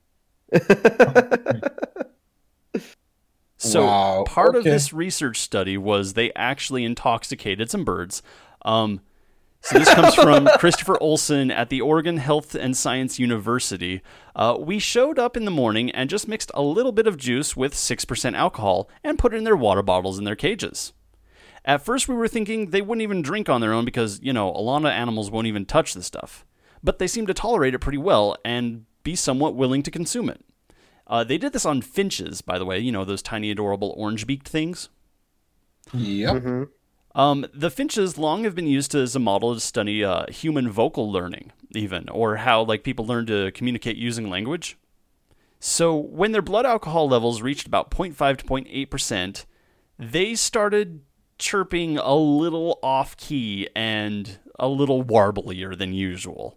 So Wow, part of okay. this research study was they actually intoxicated some birds. Um, so this comes from Christopher Olson at the Oregon Health and Science University. Uh, we showed up in the morning and just mixed a little bit of juice with six percent alcohol and put it in their water bottles in their cages. At first we were thinking they wouldn't even drink on their own because, you know, a lot of animals won't even touch this stuff. But they seem to tolerate it pretty well and be somewhat willing to consume it. Uh, they did this on finches, by the way, you know, those tiny, adorable orange-beaked things. Yep. Mhm. Um, the finches long have been used as a model to study uh, human vocal learning, even, or how like people learn to communicate using language. So when their blood alcohol levels reached about zero point five to zero point eight percent, they started chirping a little off-key and a little warblier than usual.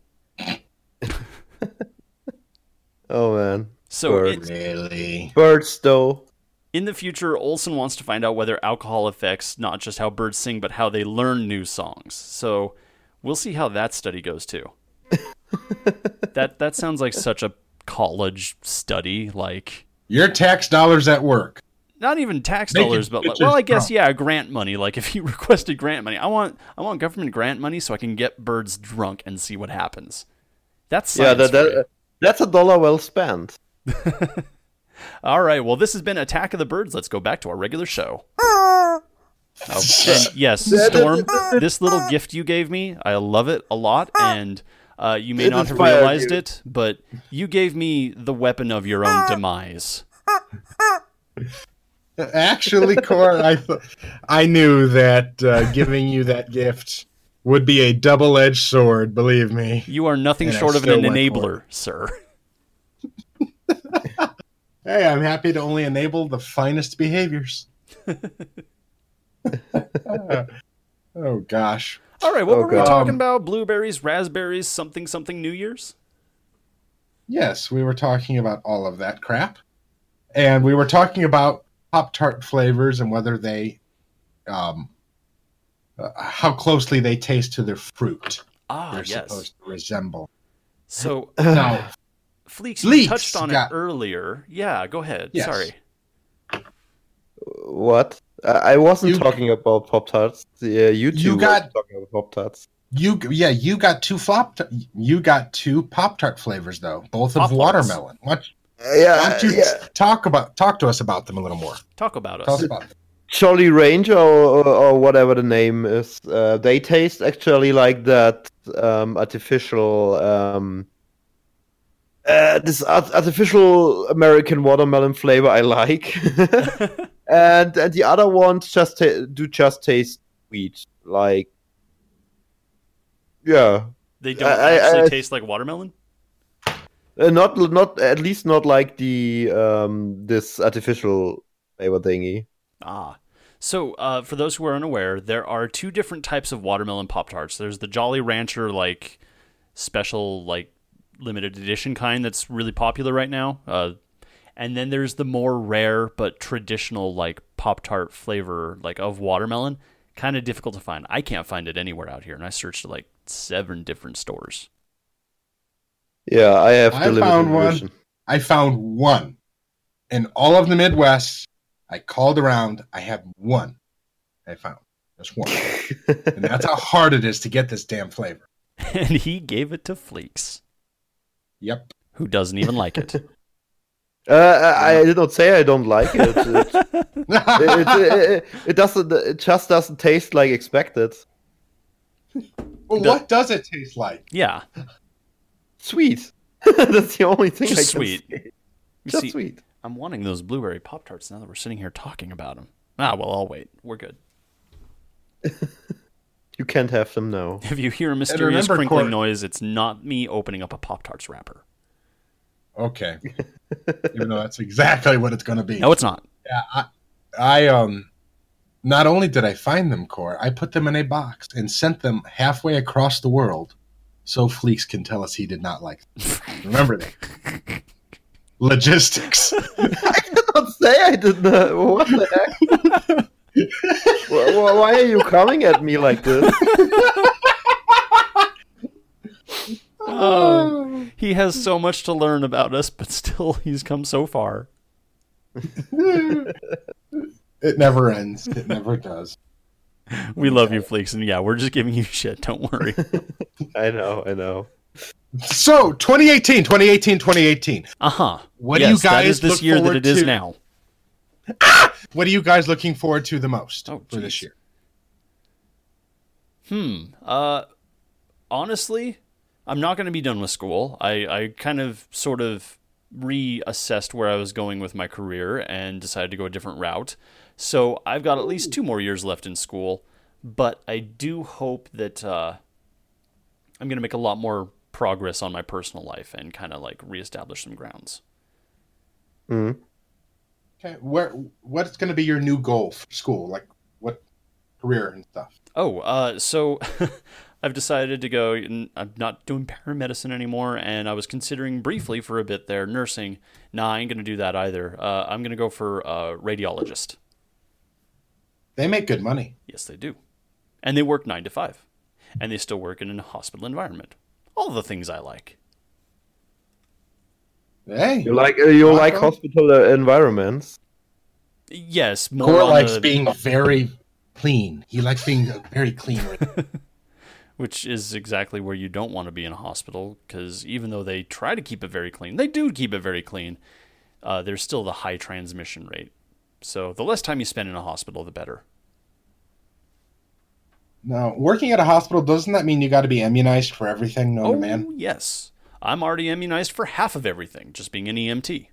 Oh, man. So Birds. it, Really? Birds, though. in the future, Olson wants to find out whether alcohol affects not just how birds sing, but how they learn new songs. So we'll see how that study goes, too. that that sounds like such a college study, like... Your tax dollars at work. Not even tax Making dollars, but like, bitches well, I guess drunk. yeah, grant money. Like if you requested grant money, I want I want government grant money so I can get birds drunk and see what happens. That's Yeah, science that, for you. that, that's a dollar well spent. All right, well, this has been Attack of the Birds. Let's go back to our regular show. Oh, and yes, Storm, this little gift you gave me, I love it a lot, and uh, you may It not have inspired realized you. it, but you gave me the weapon of your own demise. Actually, Cor, I th- I knew that uh, giving you that gift would be a double-edged sword, believe me. You are nothing And I short of an still went for enabler, sir. Hey, I'm happy to only enable the finest behaviors. Oh, gosh. All right, what Oh, were we God. talking Um, about? Blueberries, raspberries, something, something New Year's? Yes, we were talking about all of that crap. And we were talking about Pop-Tart flavors and whether they, um, uh, how closely they taste to their fruit. Ah, They're yes. supposed to resemble. So, Now, Fleeks, you Fleeks, touched on yeah. it earlier. Yeah, go ahead. Yes. Sorry. What? I I wasn't You- talking about Pop Tarts. Yeah, you two You were got- talking about Pop Tarts. you yeah, you got two flop. You got two Pop-Tart flavors though, both of Pop-Tarts. watermelon. What? Uh, yeah, Why don't you yeah. talk about talk to us about them a little more? Talk about Tell us. us about them. Jolly Ranger or, or, or whatever the name is. Uh, they taste actually like that um, artificial, um, uh, this art- artificial American watermelon flavor I like, and and the other ones just ta- do just taste sweet, like yeah, They don't I- I- actually I- taste like watermelon? uh, not not at least not like the um this artificial flavor thingy. Ah. So, uh, for those who are unaware, there are two different types of watermelon Pop-Tarts. There's the Jolly Rancher, like, special, like, limited edition kind that's really popular right now. Uh, and then there's the more rare but traditional, like, Pop-Tart flavor, like, of watermelon. Kind of difficult to find. I can't find it anywhere out here, and I searched, like, seven different stores. Yeah, I have the I limited found one. edition. I found one in all of the Midwest. I called around. I had one. I found just one, and that's how hard it is to get this damn flavor. And he gave it to Fleeks, Yep. who doesn't even like it. Uh, I, I did not say I don't like it. It, it, it, it, it doesn't. It just doesn't taste like expected. Well, what does it taste like? Yeah, Sweet. That's the only thing. Just I can sweet. say. You Just see, sweet. I'm wanting those blueberry Pop-Tarts now that we're sitting here talking about them. Ah, well, I'll wait. We're good. You can't have them now. If you hear a mysterious remember, crinkling Cor- noise, it's not me opening up a Pop-Tarts wrapper. Okay. Even though that's exactly what it's going to be. No, it's not. Yeah, I, I um, not only did I find them, Core, I put them in a box and sent them halfway across the world, so Fleeks can tell us he did not like them. Remember that. Logistics. I did not say I did not. What the heck? Wh- wh- Why are you coming at me like this? Oh, he has so much to learn about us, but still he's come so far. It never ends. It never does. We love you, Fleeks, and yeah, we're just giving you shit. Don't worry. I know. I know. So, twenty eighteen, twenty eighteen, twenty eighteen. Uh-huh. What yes, do you guys that is this look year that forward it is to? now. What are you guys looking forward to the most Oh, for this geez. year? Hmm. Uh, honestly, I'm not going to be done with school. I, I kind of sort of reassessed where I was going with my career and decided to go a different route. So I've got at least two more years left in school. but I do hope that uh, I'm going to make a lot more progress on my personal life and kind of like reestablish some grounds. Mm. Okay, where what's going to be your new goal for school? Like what career and stuff? Oh, uh, so I've decided to go. I'm not doing paramedicine anymore, and I was considering briefly for a bit there nursing. Nah, I ain't gonna do that either. Uh, I'm gonna go for uh, radiologist. They make good money. Yes, they do, and they work nine to five, and they still work in a hospital environment. All the things I like. Hey, You like uh, you awesome. like hospital uh, environments? Yes, more Core on likes a- being very clean. He likes being very clean. which is exactly where you don't want to be in a hospital, because even though they try to keep it very clean, they do keep it very clean, uh, there's still the high transmission rate. So the less time you spend in a hospital, the better. Now, working at a hospital, doesn't that mean you got to be immunized for everything known Oh, to man? yes. I'm already immunized for half of everything, just being an E M T.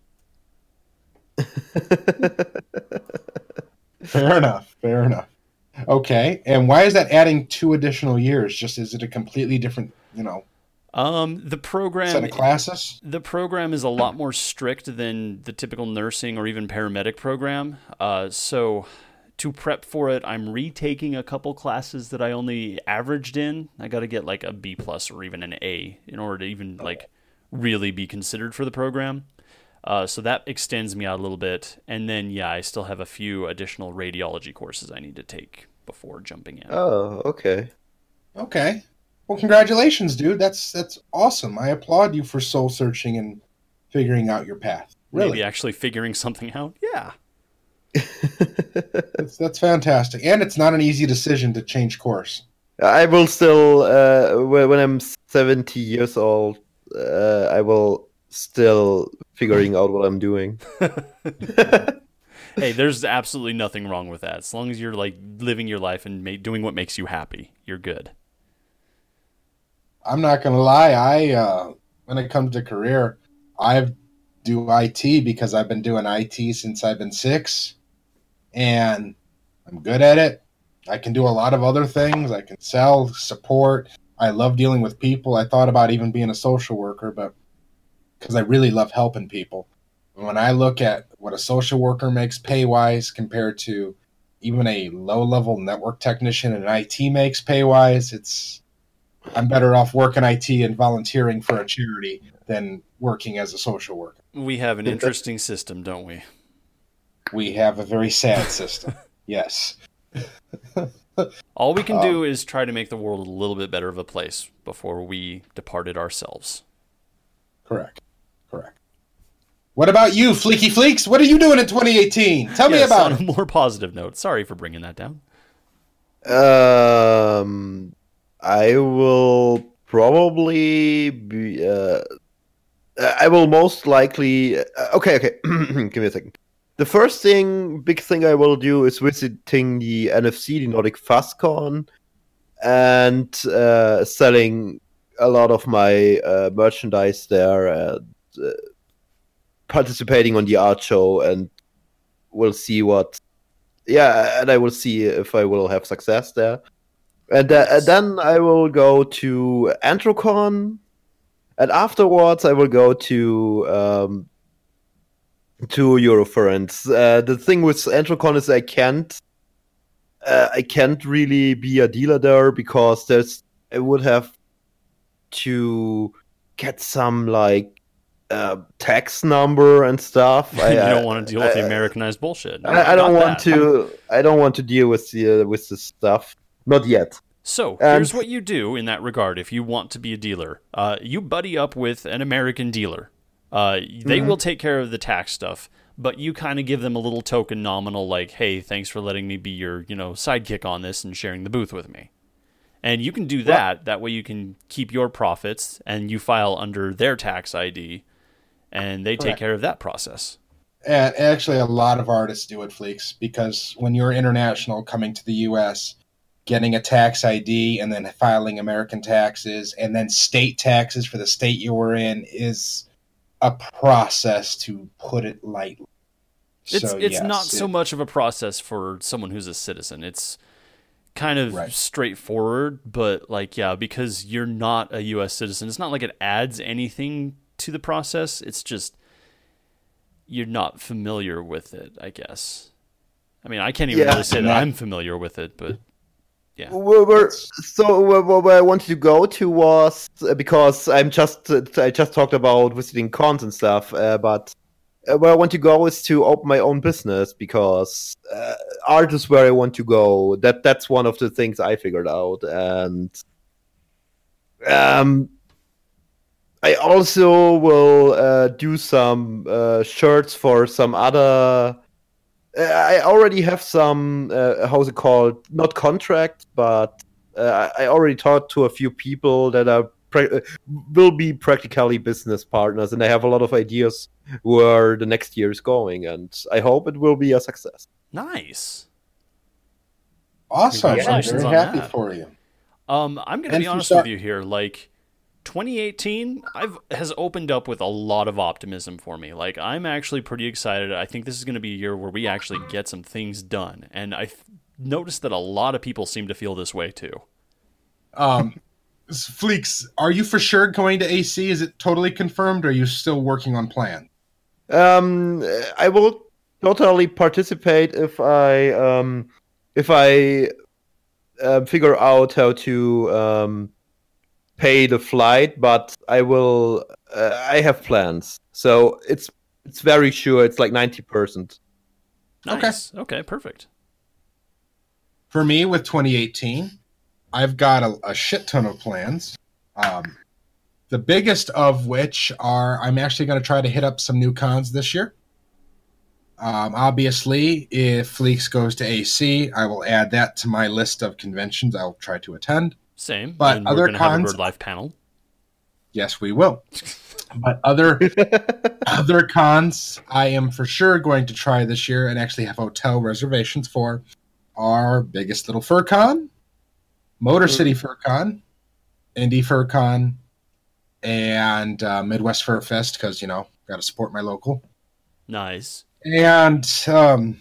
Fair enough. Fair enough. Okay, and why is that adding two additional years? Just is it a completely different, you know, Um, the program set of classes? the program is a lot more strict than the typical nursing or even paramedic program. Uh, so to prep for it, I'm retaking a couple classes that I only averaged in. I got to get like a B plus or even an A in order to even like really be considered for the program. Uh, so that extends me out a little bit. And then, yeah, I still have a few additional radiology courses I need to take before jumping in. Oh, okay. Okay. Well, congratulations, dude. That's that's awesome. I applaud you for soul searching and figuring out your path. Really, Maybe actually figuring something out. Yeah. that's, that's fantastic. And it's not an easy decision to change course. I will still, uh, wh- when I'm seventy years old, uh, I will still figuring out what I'm doing. Hey, there's absolutely nothing wrong with that. As long as you're like living your life and ma- doing what makes you happy, you're good. I'm not gonna lie. I uh, when it comes to career, I do I T because I've been doing I T since I've been six, and I'm good at it. I can do a lot of other things. I can sell, support. I love dealing with people. I thought about even being a social worker, but because I really love helping people. When I look at what a social worker makes pay-wise compared to even a low-level network technician in I T makes pay-wise, it's I'm better off working I T and volunteering for a charity than working as a social worker. We have an interesting system, don't we? We have a very sad system. Yes. All we can Um, do is try to make the world a little bit better of a place before we depart it ourselves. Correct. Correct. What about you, Fleeky Fleeks? What are you doing in twenty eighteen? Tell me Yes, about on it. a more positive note. Sorry for bringing that down. Um, I will probably be. Uh, I will most likely. Uh, okay, okay. Give me a second. The first thing, big thing I will do is visiting the N F C, the Nordic FastCon, and uh, selling a lot of my uh, merchandise there, and uh, participating on the art show, and we'll see what. Yeah, and I will see if I will have success there. And, uh, and then I will go to Anthrocon, and afterwards I will go to um, to Eurofurence. Uh, the thing with Anthrocon is I can't uh, I can't really be a dealer there because there's I would have to get some like uh, tax number and stuff. you I, don't I- want to deal with the I- Americanized bullshit. No, I, I don't got want that. to. I don't want to deal with the uh, with this stuff. Not yet. So And- here's what you do in that regard if you want to be a dealer. Uh, you buddy up with an American dealer. Uh, they Mhm. will take care of the tax stuff, but you kind of give them a little token nominal like, hey, thanks for letting me be your, you know, sidekick on this and sharing the booth with me. And you can do that. That way you can keep your profits and you file under their tax I D and they take Correct. care of that process. And actually, a lot of artists do it, Fleeks, because when you're international coming to the U S, getting a tax I D and then filing American taxes and then state taxes for the state you were in is a process, to put it lightly. It's So, it's yes, not so it- much of a process for someone who's a citizen. It's kind of Right. straightforward, but like, yeah, because you're not a U S citizen, it's not like it adds anything to the process. It's just you're not familiar with it, I guess. I mean, I can't even Yeah, really say that not- I'm familiar with it, but yeah. Where, where, so where, where where I wanted to go to was uh, because I'm just uh, I just talked about visiting cons and stuff, uh, but uh, where I want to go is to open my own business because uh, art is where I want to go. That that's one of the things I figured out, and um, I also will uh, do some uh, shirts for some other. Uh, I already have some, uh, how's it called? Not contract, but uh, I already talked to a few people that are pra- uh, will be practically business partners, and I have a lot of ideas where the next year is going, and I hope it will be a success. Nice. Awesome. I'm Congratulations very on happy that. for you. Um, I'm going to And be if you honest start- with you here. Like, twenty eighteen I've has opened up with a lot of optimism for me. Like, I'm actually pretty excited. I think this is going to be a year where we actually get some things done. And I noticed that a lot of people seem to feel this way too. Um, Fleeks, are you for sure going to A C? Is it totally confirmed, or are you still working on plan? Um, I will totally participate if I um, if I uh, figure out how to um, pay the flight, but I will. Uh, I have plans, so it's it's very sure. It's like ninety percent. Nice. Okay, perfect. For me, with twenty eighteen, I've got a, a shit ton of plans. Um, the biggest of which are I'm actually going to try to hit up some new cons this year. Um, obviously, if Fleeks goes to A C, I will add that to my list of conventions I'll try to attend. Same. But and other we're going to have a cons- BirdLife panel. Yes, we will. But other other cons I am for sure going to try this year and actually have hotel reservations for are Biggest Little Fur Con, Motor City Fur Con, Indy Fur Con, and uh, Midwest Fur Fest because, you know, got to support my local. Nice. And um,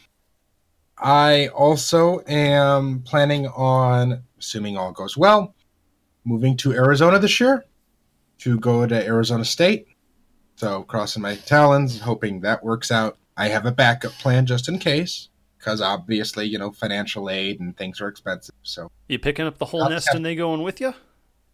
I also am planning on, assuming all goes well, moving to Arizona this year to go to Arizona State. So crossing my talons, hoping that works out. I have a backup plan just in case, because obviously, you know, financial aid and things are expensive. So, You picking up the whole I'll nest have- and they going with you?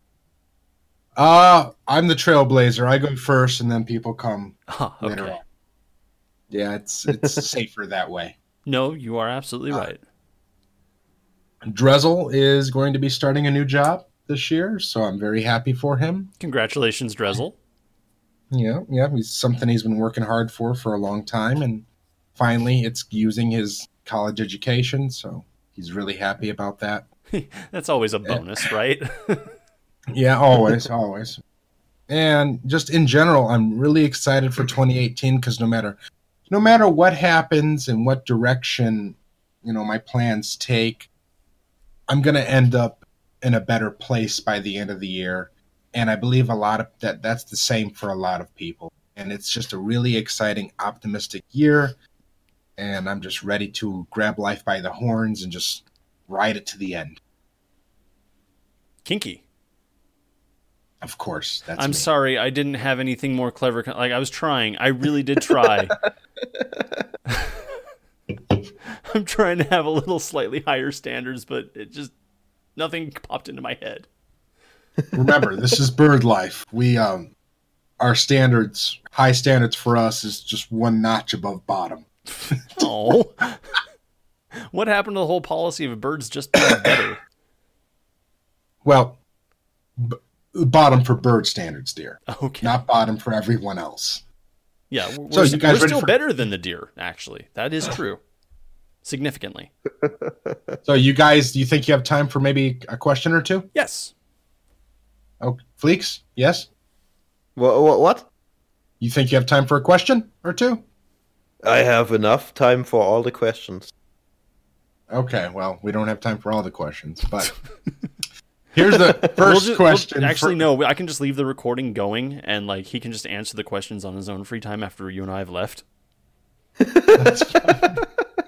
uh, I'm the trailblazer. I go first, and then people come Huh, later okay. on. Yeah, it's it's safer that way. No, you are absolutely Uh, right. Drezel is going to be starting a new job this year, so I'm very happy for him. Congratulations, Drezel. Yeah, yeah, he's something he's been working hard for for a long time, and finally, it's using his college education. So he's really happy about that. That's always a bonus, right? Yeah, always, always. And just in general, I'm really excited for twenty eighteen because no matter, no matter what happens and what direction, you know, my plans take, I'm gonna end up in a better place by the end of the year. And I believe a lot of that that's the same for a lot of people. And it's just a really exciting, optimistic year. And I'm just ready to grab life by the horns and just ride it to the end. Kinky. Of course, that's I'm me. sorry, I didn't have anything more clever. Like, I was trying. I really did try. I'm trying to have a little slightly higher standards, but it just, nothing popped into my head. Remember, this is bird life. We um our standards, high standards for us is just one notch above bottom. Oh. What happened to the whole policy of birds just being better? Well, b- bottom for bird standards, dear. Okay. Not bottom for everyone else. Yeah, we're, So you guys we're ready still for- better than the deer, actually. That is true. Significantly. So you guys, do you think you have time for maybe a question or two? Yes. Oh, Fleeks, yes? What? What? You think you have time for a question or two? I have enough time for all the questions. Okay, well, we don't have time for all the questions, but here's the 1st We'll just- we'll- question. actually, for- no. I can just leave the recording going, and like he can just answer the questions on his own free time after you and I have left.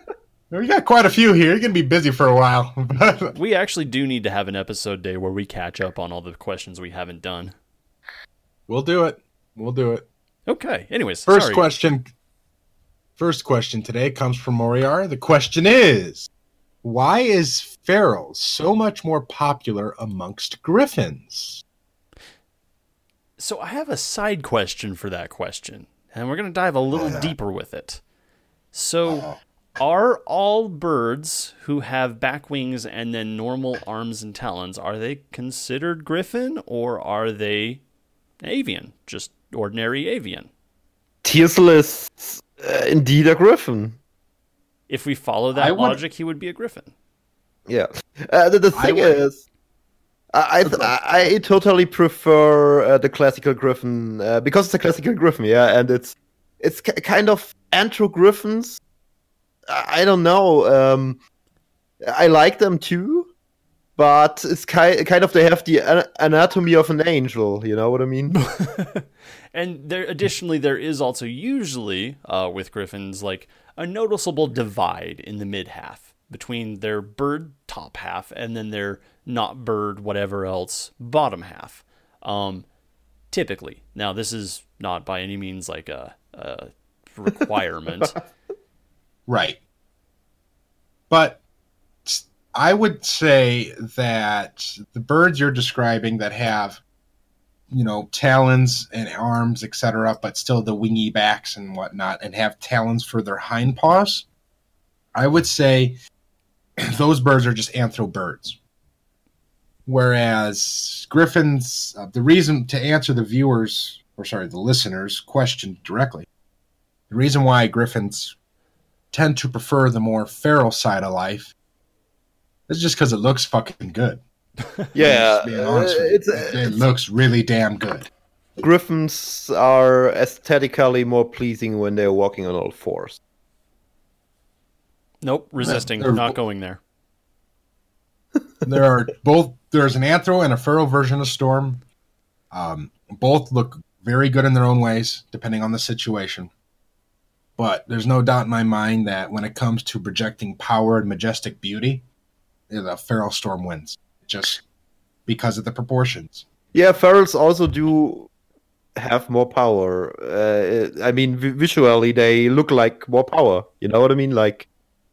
We got quite a few here. You're going to be busy for a while. We actually do need to have an episode day where we catch up on all the questions we haven't done. We'll do it. We'll do it. Okay. Anyways, first sorry. question. First question today comes from Moriar. The question is, why is feral so much more popular amongst griffins? So I have a side question for that question, and we're going to dive a little Yeah. deeper with it. So, are all birds who have back wings and then normal arms and talons, are they considered griffin, or are they avian, just ordinary avian? Teasel is uh, indeed a griffin. If we follow that I would- logic, he would be a griffin. Yeah. Uh, the, the I thing would- is, I I, I I totally prefer uh, the classical griffin uh, because it's a classical griffin, yeah, and it's it's k- kind of antro griffins. I, I don't know. Um, I like them too, but it's kind kind of they have the an- anatomy of an angel. You know what I mean? And there, additionally, there is also usually uh, with griffins like a noticeable divide in the mid half between their bird top half and then their not bird whatever else bottom half. Um, typically, now this is not by any means like a, a requirement. Right. But I would say that the birds you're describing that have, you know, talons and arms, et cetera, but still the wingy backs and whatnot, and have talons for their hind paws, I would say those birds are just anthro birds. Whereas griffins, uh, the reason to answer the viewers, or sorry, the listeners' question directly, the reason why griffins tend to prefer the more feral side of life is just because it looks fucking good. Yeah, Just being honest with you. it's, it, it it's looks really damn good. griffins are aesthetically more pleasing when they're walking on all fours. Nope, resisting, They're- not going there. There are both. There's an anthro and a feral version of Storm. Um, both look very good in their own ways, depending on the situation. But there's no doubt in my mind that when it comes to projecting power and majestic beauty, the feral Storm wins, just because of the proportions. Yeah, ferals also do have more power. Uh, I mean, vi- visually they look like more power. You know what I mean? Like,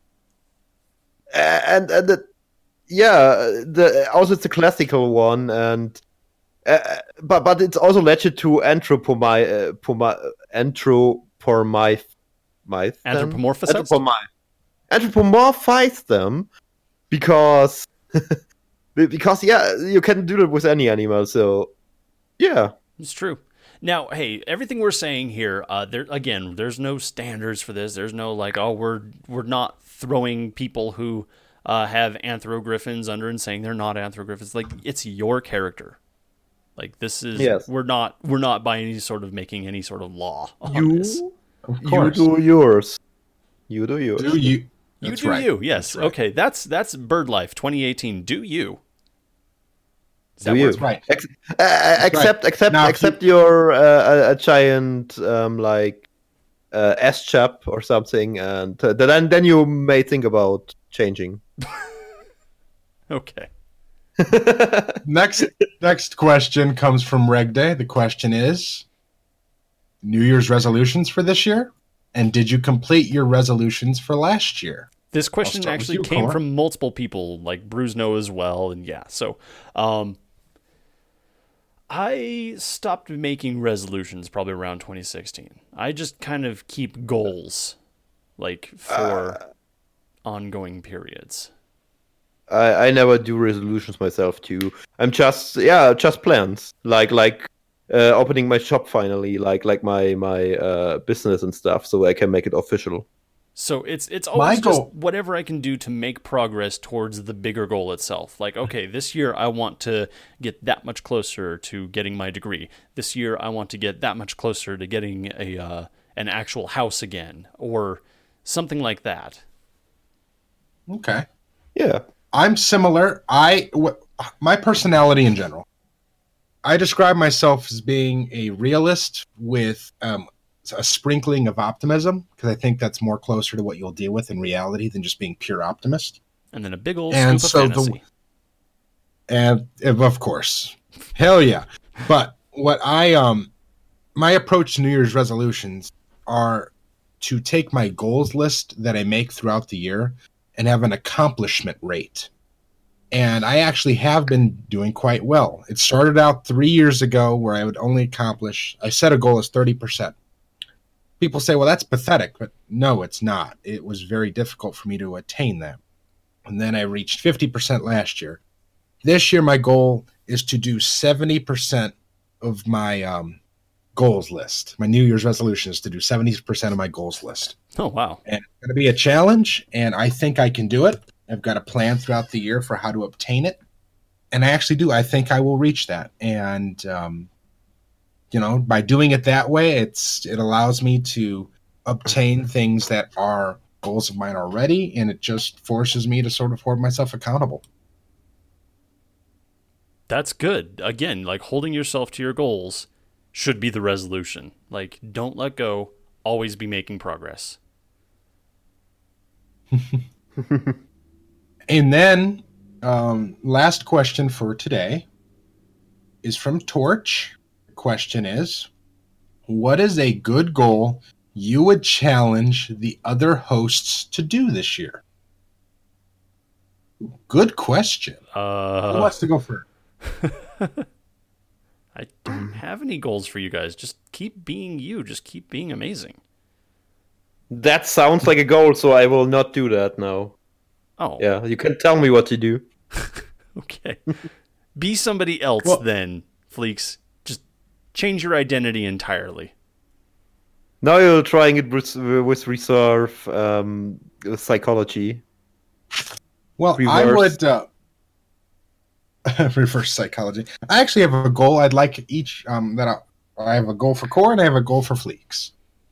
and and the, yeah, the also it's a classical one, and uh, but but it's also legit to anthropomy, uh, pomi, anthropomorphize myth them? Anthropomorphize? Anthropomy. Anthropomorphize them because because yeah, you can do that with any animal. So yeah, It's true. Now, hey, everything we're saying here, uh, there again, there's no standards for this. There's no like, oh, we're we're not throwing people who uh, have anthrogriffins under and saying they're not anthrogriffins. Like, it's your character. Like, this is Yes. we're not we're not by any sort of making any sort of law on you this. Of you course. do yours. You do yours. Do you? You That's do right. you, yes. That's right. Okay, that's that's BirdLife twenty eighteen. Do you? Does Do that you? work? That's right. Ex- uh, except, except, Now, if except you're uh, a, a giant, um, like uh, S chap or something, and uh, then then you may think about changing. Okay. Next, next question comes from Reg Day. The question is: New Year's resolutions for this year, and did you complete your resolutions for last year? This question start with actually you, came Connor. from multiple people, like Brusno as well, and yeah. So, um, I stopped making resolutions probably around twenty sixteen. I just kind of keep goals, like for ongoing periods. I, I never do resolutions myself too. I'm just yeah, just plans. Like like uh, opening my shop finally, like like my my uh, business and stuff, so I can make it official. So it's it's always My just goal- whatever I can do to make progress towards the bigger goal itself. Like, okay, this year I want to get that much closer to getting my degree. This year I want to get that much closer to getting a uh, an actual house again, or something like that. Okay. Yeah. I'm similar. I wh- my personality in general. I describe myself as being a realist with um, a sprinkling of optimism, because I think that's more closer to what you'll deal with in reality than just being pure optimist. And then a big old And scoop so of fantasy. the and of course, hell yeah. But what I um my approach to New Year's resolutions are to take my goals list that I make throughout the year and have an accomplishment rate. And I actually have been doing quite well. It started out three years ago where I would only accomplish, I set a goal as thirty percent. People say, well, that's pathetic, but no, it's not. It was very difficult for me to attain that. And then I reached fifty percent last year. This year, my goal is to do seventy percent of my um, goals list. My New Year's resolution is to do seventy percent of my goals list. Oh, wow. And it's going to be a challenge, and I think I can do it. I've got a plan throughout the year for how to obtain it. And I actually do. I think I will reach that. And, um, you know, by doing it that way, it's it allows me to obtain things that are goals of mine already, and it just forces me to sort of hold myself accountable. That's good. Again, like holding yourself to your goals should be the resolution. Like, don't let go. Always be making progress. And then, um, last question for today is from Torch. The question is, what is a good goal you would challenge the other hosts to do this year? Good question. Uh, Who wants to go first? I don't have any goals for you guys. Just keep being you. Just keep being amazing. That sounds like a goal, so I will not do that now. Oh. Yeah, you can tell me what to do. Okay. Be somebody else Well- then, Fleeks. Just change your identity entirely. Now you're trying it with, with reserve um, psychology. Well, I Reverse. would uh, reverse psychology. I actually have a goal. I'd like each um, that I, I have a goal for Core and I have a goal for Fleeks.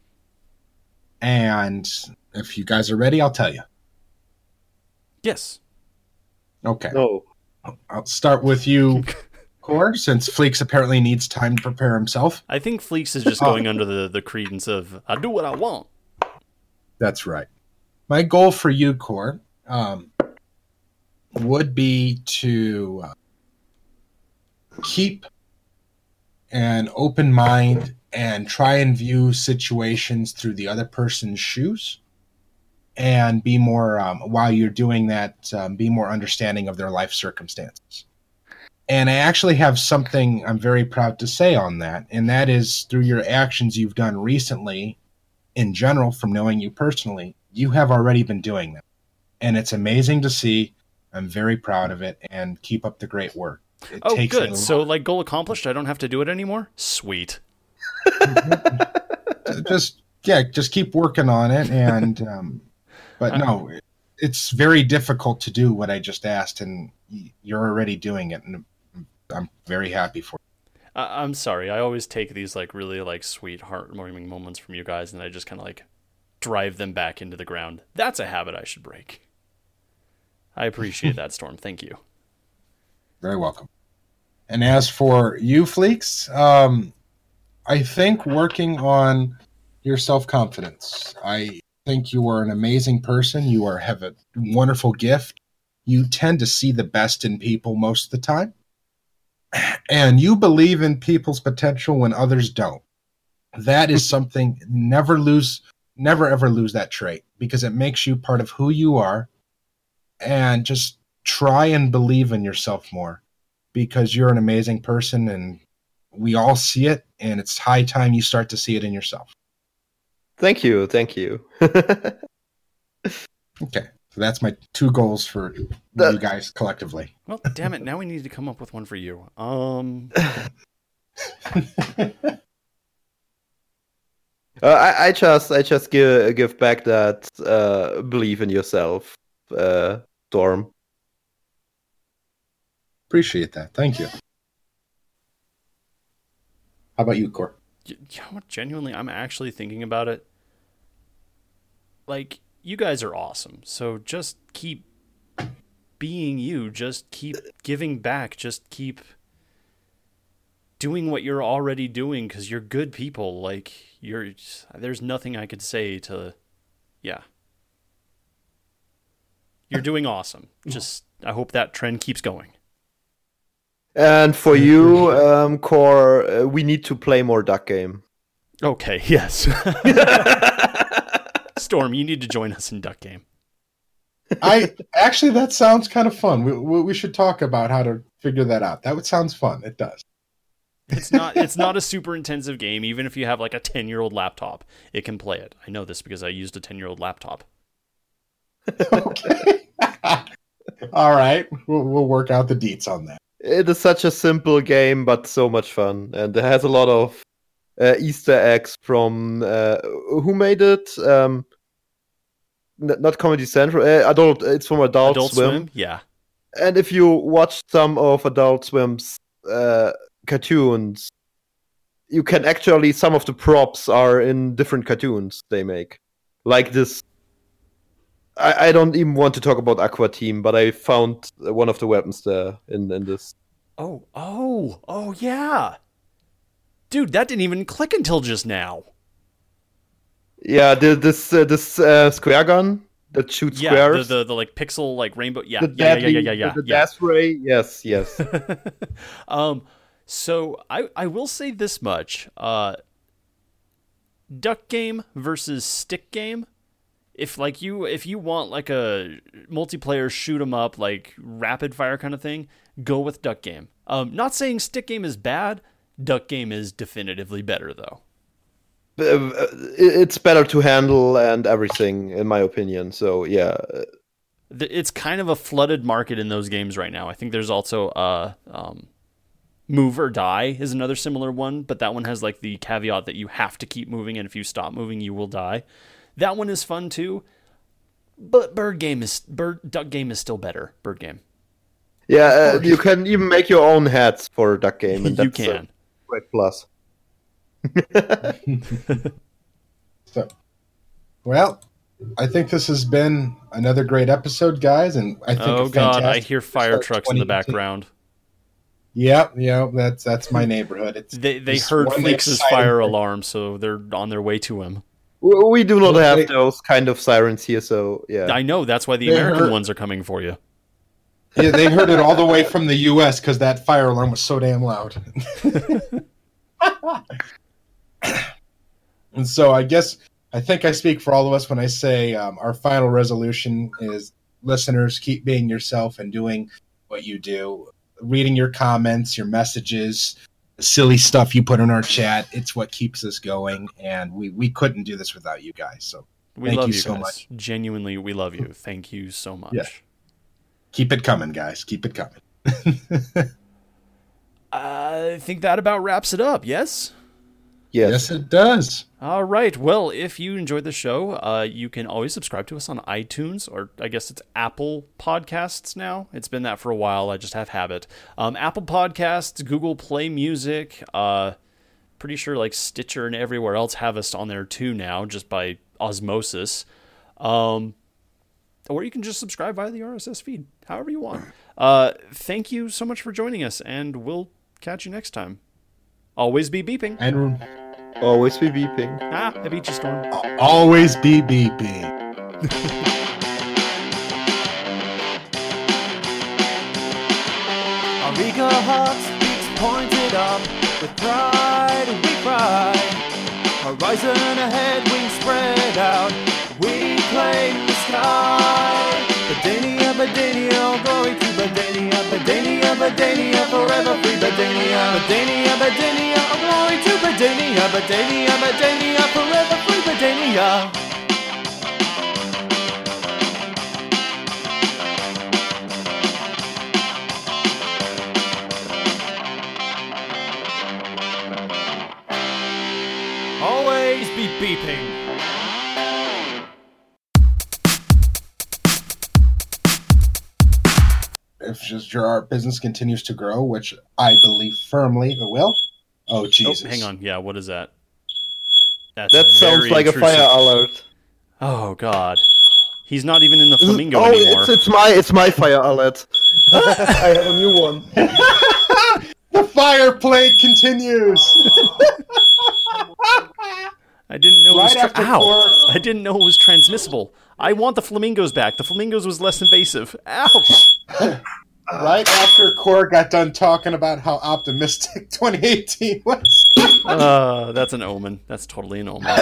And if you guys are ready, I'll tell you. Yes. Okay. No. I'll start with you, Core, since Fleeks apparently needs time to prepare himself. I think Fleeks is just going under the, the credence of, I do what I want. That's right. My goal for you, Core, um, would be to uh, keep an open mind and try and view situations through the other person's shoes, and be more, um, while you're doing that, um, be more understanding of their life circumstances. And I actually have something I'm very proud to say on that, and that is through your actions you've done recently, in general, from knowing you personally, you have already been doing that. And it's amazing to see. I'm very proud of it, and keep up the great work. It Oh, takes a good. lot- So, like, goal accomplished. I don't have to do it anymore? Sweet. just yeah, just keep working on it. And um, but no, it's very difficult to do what I just asked, and you're already doing it, and I'm very happy for you. I- I'm sorry. I always take these, like, really, like, sweet, heartwarming moments from you guys, and I just kind of, like, drive them back into the ground. That's a habit I should break. I appreciate that, Storm. Thank you. Very welcome. And as for you, Fleeks, um, I think working on your self-confidence. I think you are an amazing person. You are have a wonderful gift. You tend to see the best in people most of the time. And you believe in people's potential when others don't. That is something, never lose, never ever lose that trait, because it makes you part of who you are. And just try and believe in yourself more, because you're an amazing person and we all see it, and it's high time you start to see it in yourself. Thank you, thank you. Okay, so that's my two goals for That- you guys collectively. Well, damn it. Now we need to come up with one for you. Um, Uh, I, I just, I just give give back that uh, believe in yourself, uh, Storm. Appreciate that. Thank you. How about you, Cor? you you know what? Genuinely, I'm actually thinking about it. Like, you guys are awesome. So just keep being you. Just keep giving back. Just keep doing what you're already doing, because you're good people. Like, you're there's nothing I could say to, yeah. You're doing awesome. Just I hope that trend keeps going. And for you, um, Core, uh, we need to play more Duck Game. Okay. Yes. Storm, you need to join us in Duck Game. I actually that sounds kind of fun. We, we we should talk about how to figure that out. That would sounds fun. It does. It's not it's not a super intensive game. Even if you have like a ten-year-old laptop, it can play it. I know this because I used a ten-year-old laptop. Okay. All right. We'll we'll work out the deets on that. It is such a simple game, but so much fun, and it has a lot of uh, Easter eggs from uh, who made it. Um, n- not Comedy Central. Uh, adult. It's from Adult, Adult Swim. Swim, yeah. And if you watch some of Adult Swim's uh, cartoons, you can actually some of the props are in different cartoons they make, like this. I, I don't even want to talk about Aqua Team, but I found one of the weapons there in, in this. Oh, oh, oh, yeah. Dude, that didn't even click until just now. Yeah, the, this uh, this uh, square gun that shoots Yeah, squares. the, the the like pixel like rainbow. Yeah, the yeah, deadly, yeah, yeah, yeah, yeah. the yeah. death ray. Yes, yes. um, so I I will say this much. Uh, Duck Game versus Stick Game. If like you if you want like a multiplayer shoot 'em up like rapid fire kind of thing, go with Duck Game. Um, not saying Stick Game is bad. Duck Game is definitively better though. Uh, it's better to handle and everything, in my opinion. So yeah, It's kind of a flooded market in those games right now. I think there's also uh um, Move or Die is another similar one, but that one has like the caveat that you have to keep moving, and if you stop moving, you will die. That one is fun too, but Bird Game is Bird Duck Game is still better. Bird Game. yeah. Uh, you can even make your own hats for Duck Game, and You that's can. a great plus. So, well, I think this has been another great episode, guys, and I think Oh a God, I fantastic hear fire episode trucks in the twenty eighteen. background. Yep, yeah, that's that's my neighborhood. It's They they it's heard one Fleeks' exciting fire thing. alarm, so they're on their way to him. We we do not Well, have they- those kind of sirens here, so yeah. I know that's why the They American heard- ones are coming for you. Yeah, they heard it all the way from the U S because that fire alarm was so damn loud. And so I guess I think I speak for all of us when I say um, our final resolution is listeners, keep being yourself and doing what you do. Reading your comments, your messages, the silly stuff you put in our chat. It's what keeps us going. And we, we couldn't do this without you guys. So We Thank love you you so guys. much. Genuinely, we love you. Thank you so much. Yeah. keep it coming, guys. Keep it coming. I think that about wraps it up. Yes. yes. Yes, it does. All right. Well, if you enjoyed the show, uh, you can always subscribe to us on iTunes, or I guess it's Apple Podcasts now. It's been that for a while. I just have habit. Um, Apple Podcasts, Google Play Music, uh, pretty sure like Stitcher and everywhere else have us on there too now, just by osmosis. Um, or you can just subscribe via the R S S feed, however you want. Uh, thank you so much for joining us, and we'll catch you next time. Always be beeping. And Always be beeping. Ah, I beat you, Storm. always be beeping. Our eager hearts beats pointed up, with pride we cry. Horizon ahead, wings spread out, we claim the sky. Badania, Badania, all glory to Badania. Badania, Badania, forever free Badania. Badania, Badania, all glory to Badania. Badania, Badania, forever free Badania. Always be beeping. If just your our business continues to grow, which I believe firmly it will. Oh Jesus! Oh, hang on. Yeah, what is that? That's That sounds very like a intrusive. fire alert. Oh God, he's not even in the flamingo oh, anymore. it's it's my it's my fire alert. I have a new one. The fire plate continues. I didn't know Right it was after tra- Ow! Cor- I didn't know it was transmissible. I want the flamingos back. The flamingos was less invasive. Ouch! Right after Core got done talking about how optimistic twenty eighteen was. Uh, that's an omen. That's totally an omen.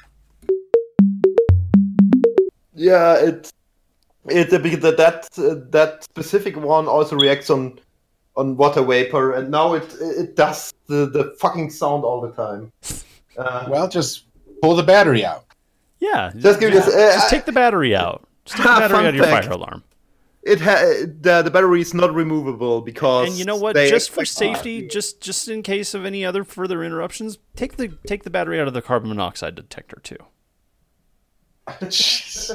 Yeah, it's it's a bit that that uh, that specific one also reacts on on water vapor, and now it it does the, the fucking sound all the time. Uh, Well, just pull the battery out. Yeah, Just give me just, this, uh, just take the battery out. Just take the battery Fun out of your fact. fire alarm. it ha- the the battery is not removable because And you know what? they Just for expect- safety, just just in case of any other further interruptions, take the take the battery out of the carbon monoxide detector too. Jeez.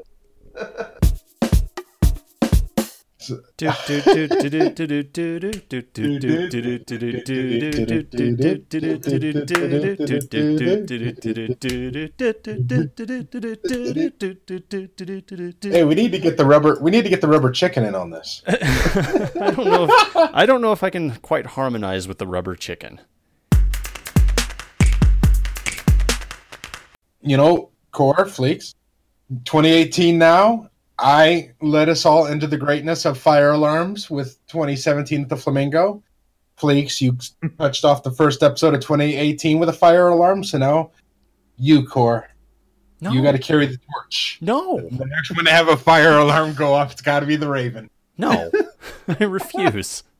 Hey, we need to get the rubber. We need to get the rubber chicken in on this. I don't know. If, I don't know if I can quite harmonize with the rubber chicken. You know, Core Fleeks, twenty eighteen now. I led us all into the greatness of fire alarms with twenty seventeen with the Flamingo. Fleeks, you touched off the first episode of twenty eighteen with a fire alarm, so now you, Core, No, you got to carry the torch. no, When they have a fire alarm go off, it's got to be the Raven. no. I refuse.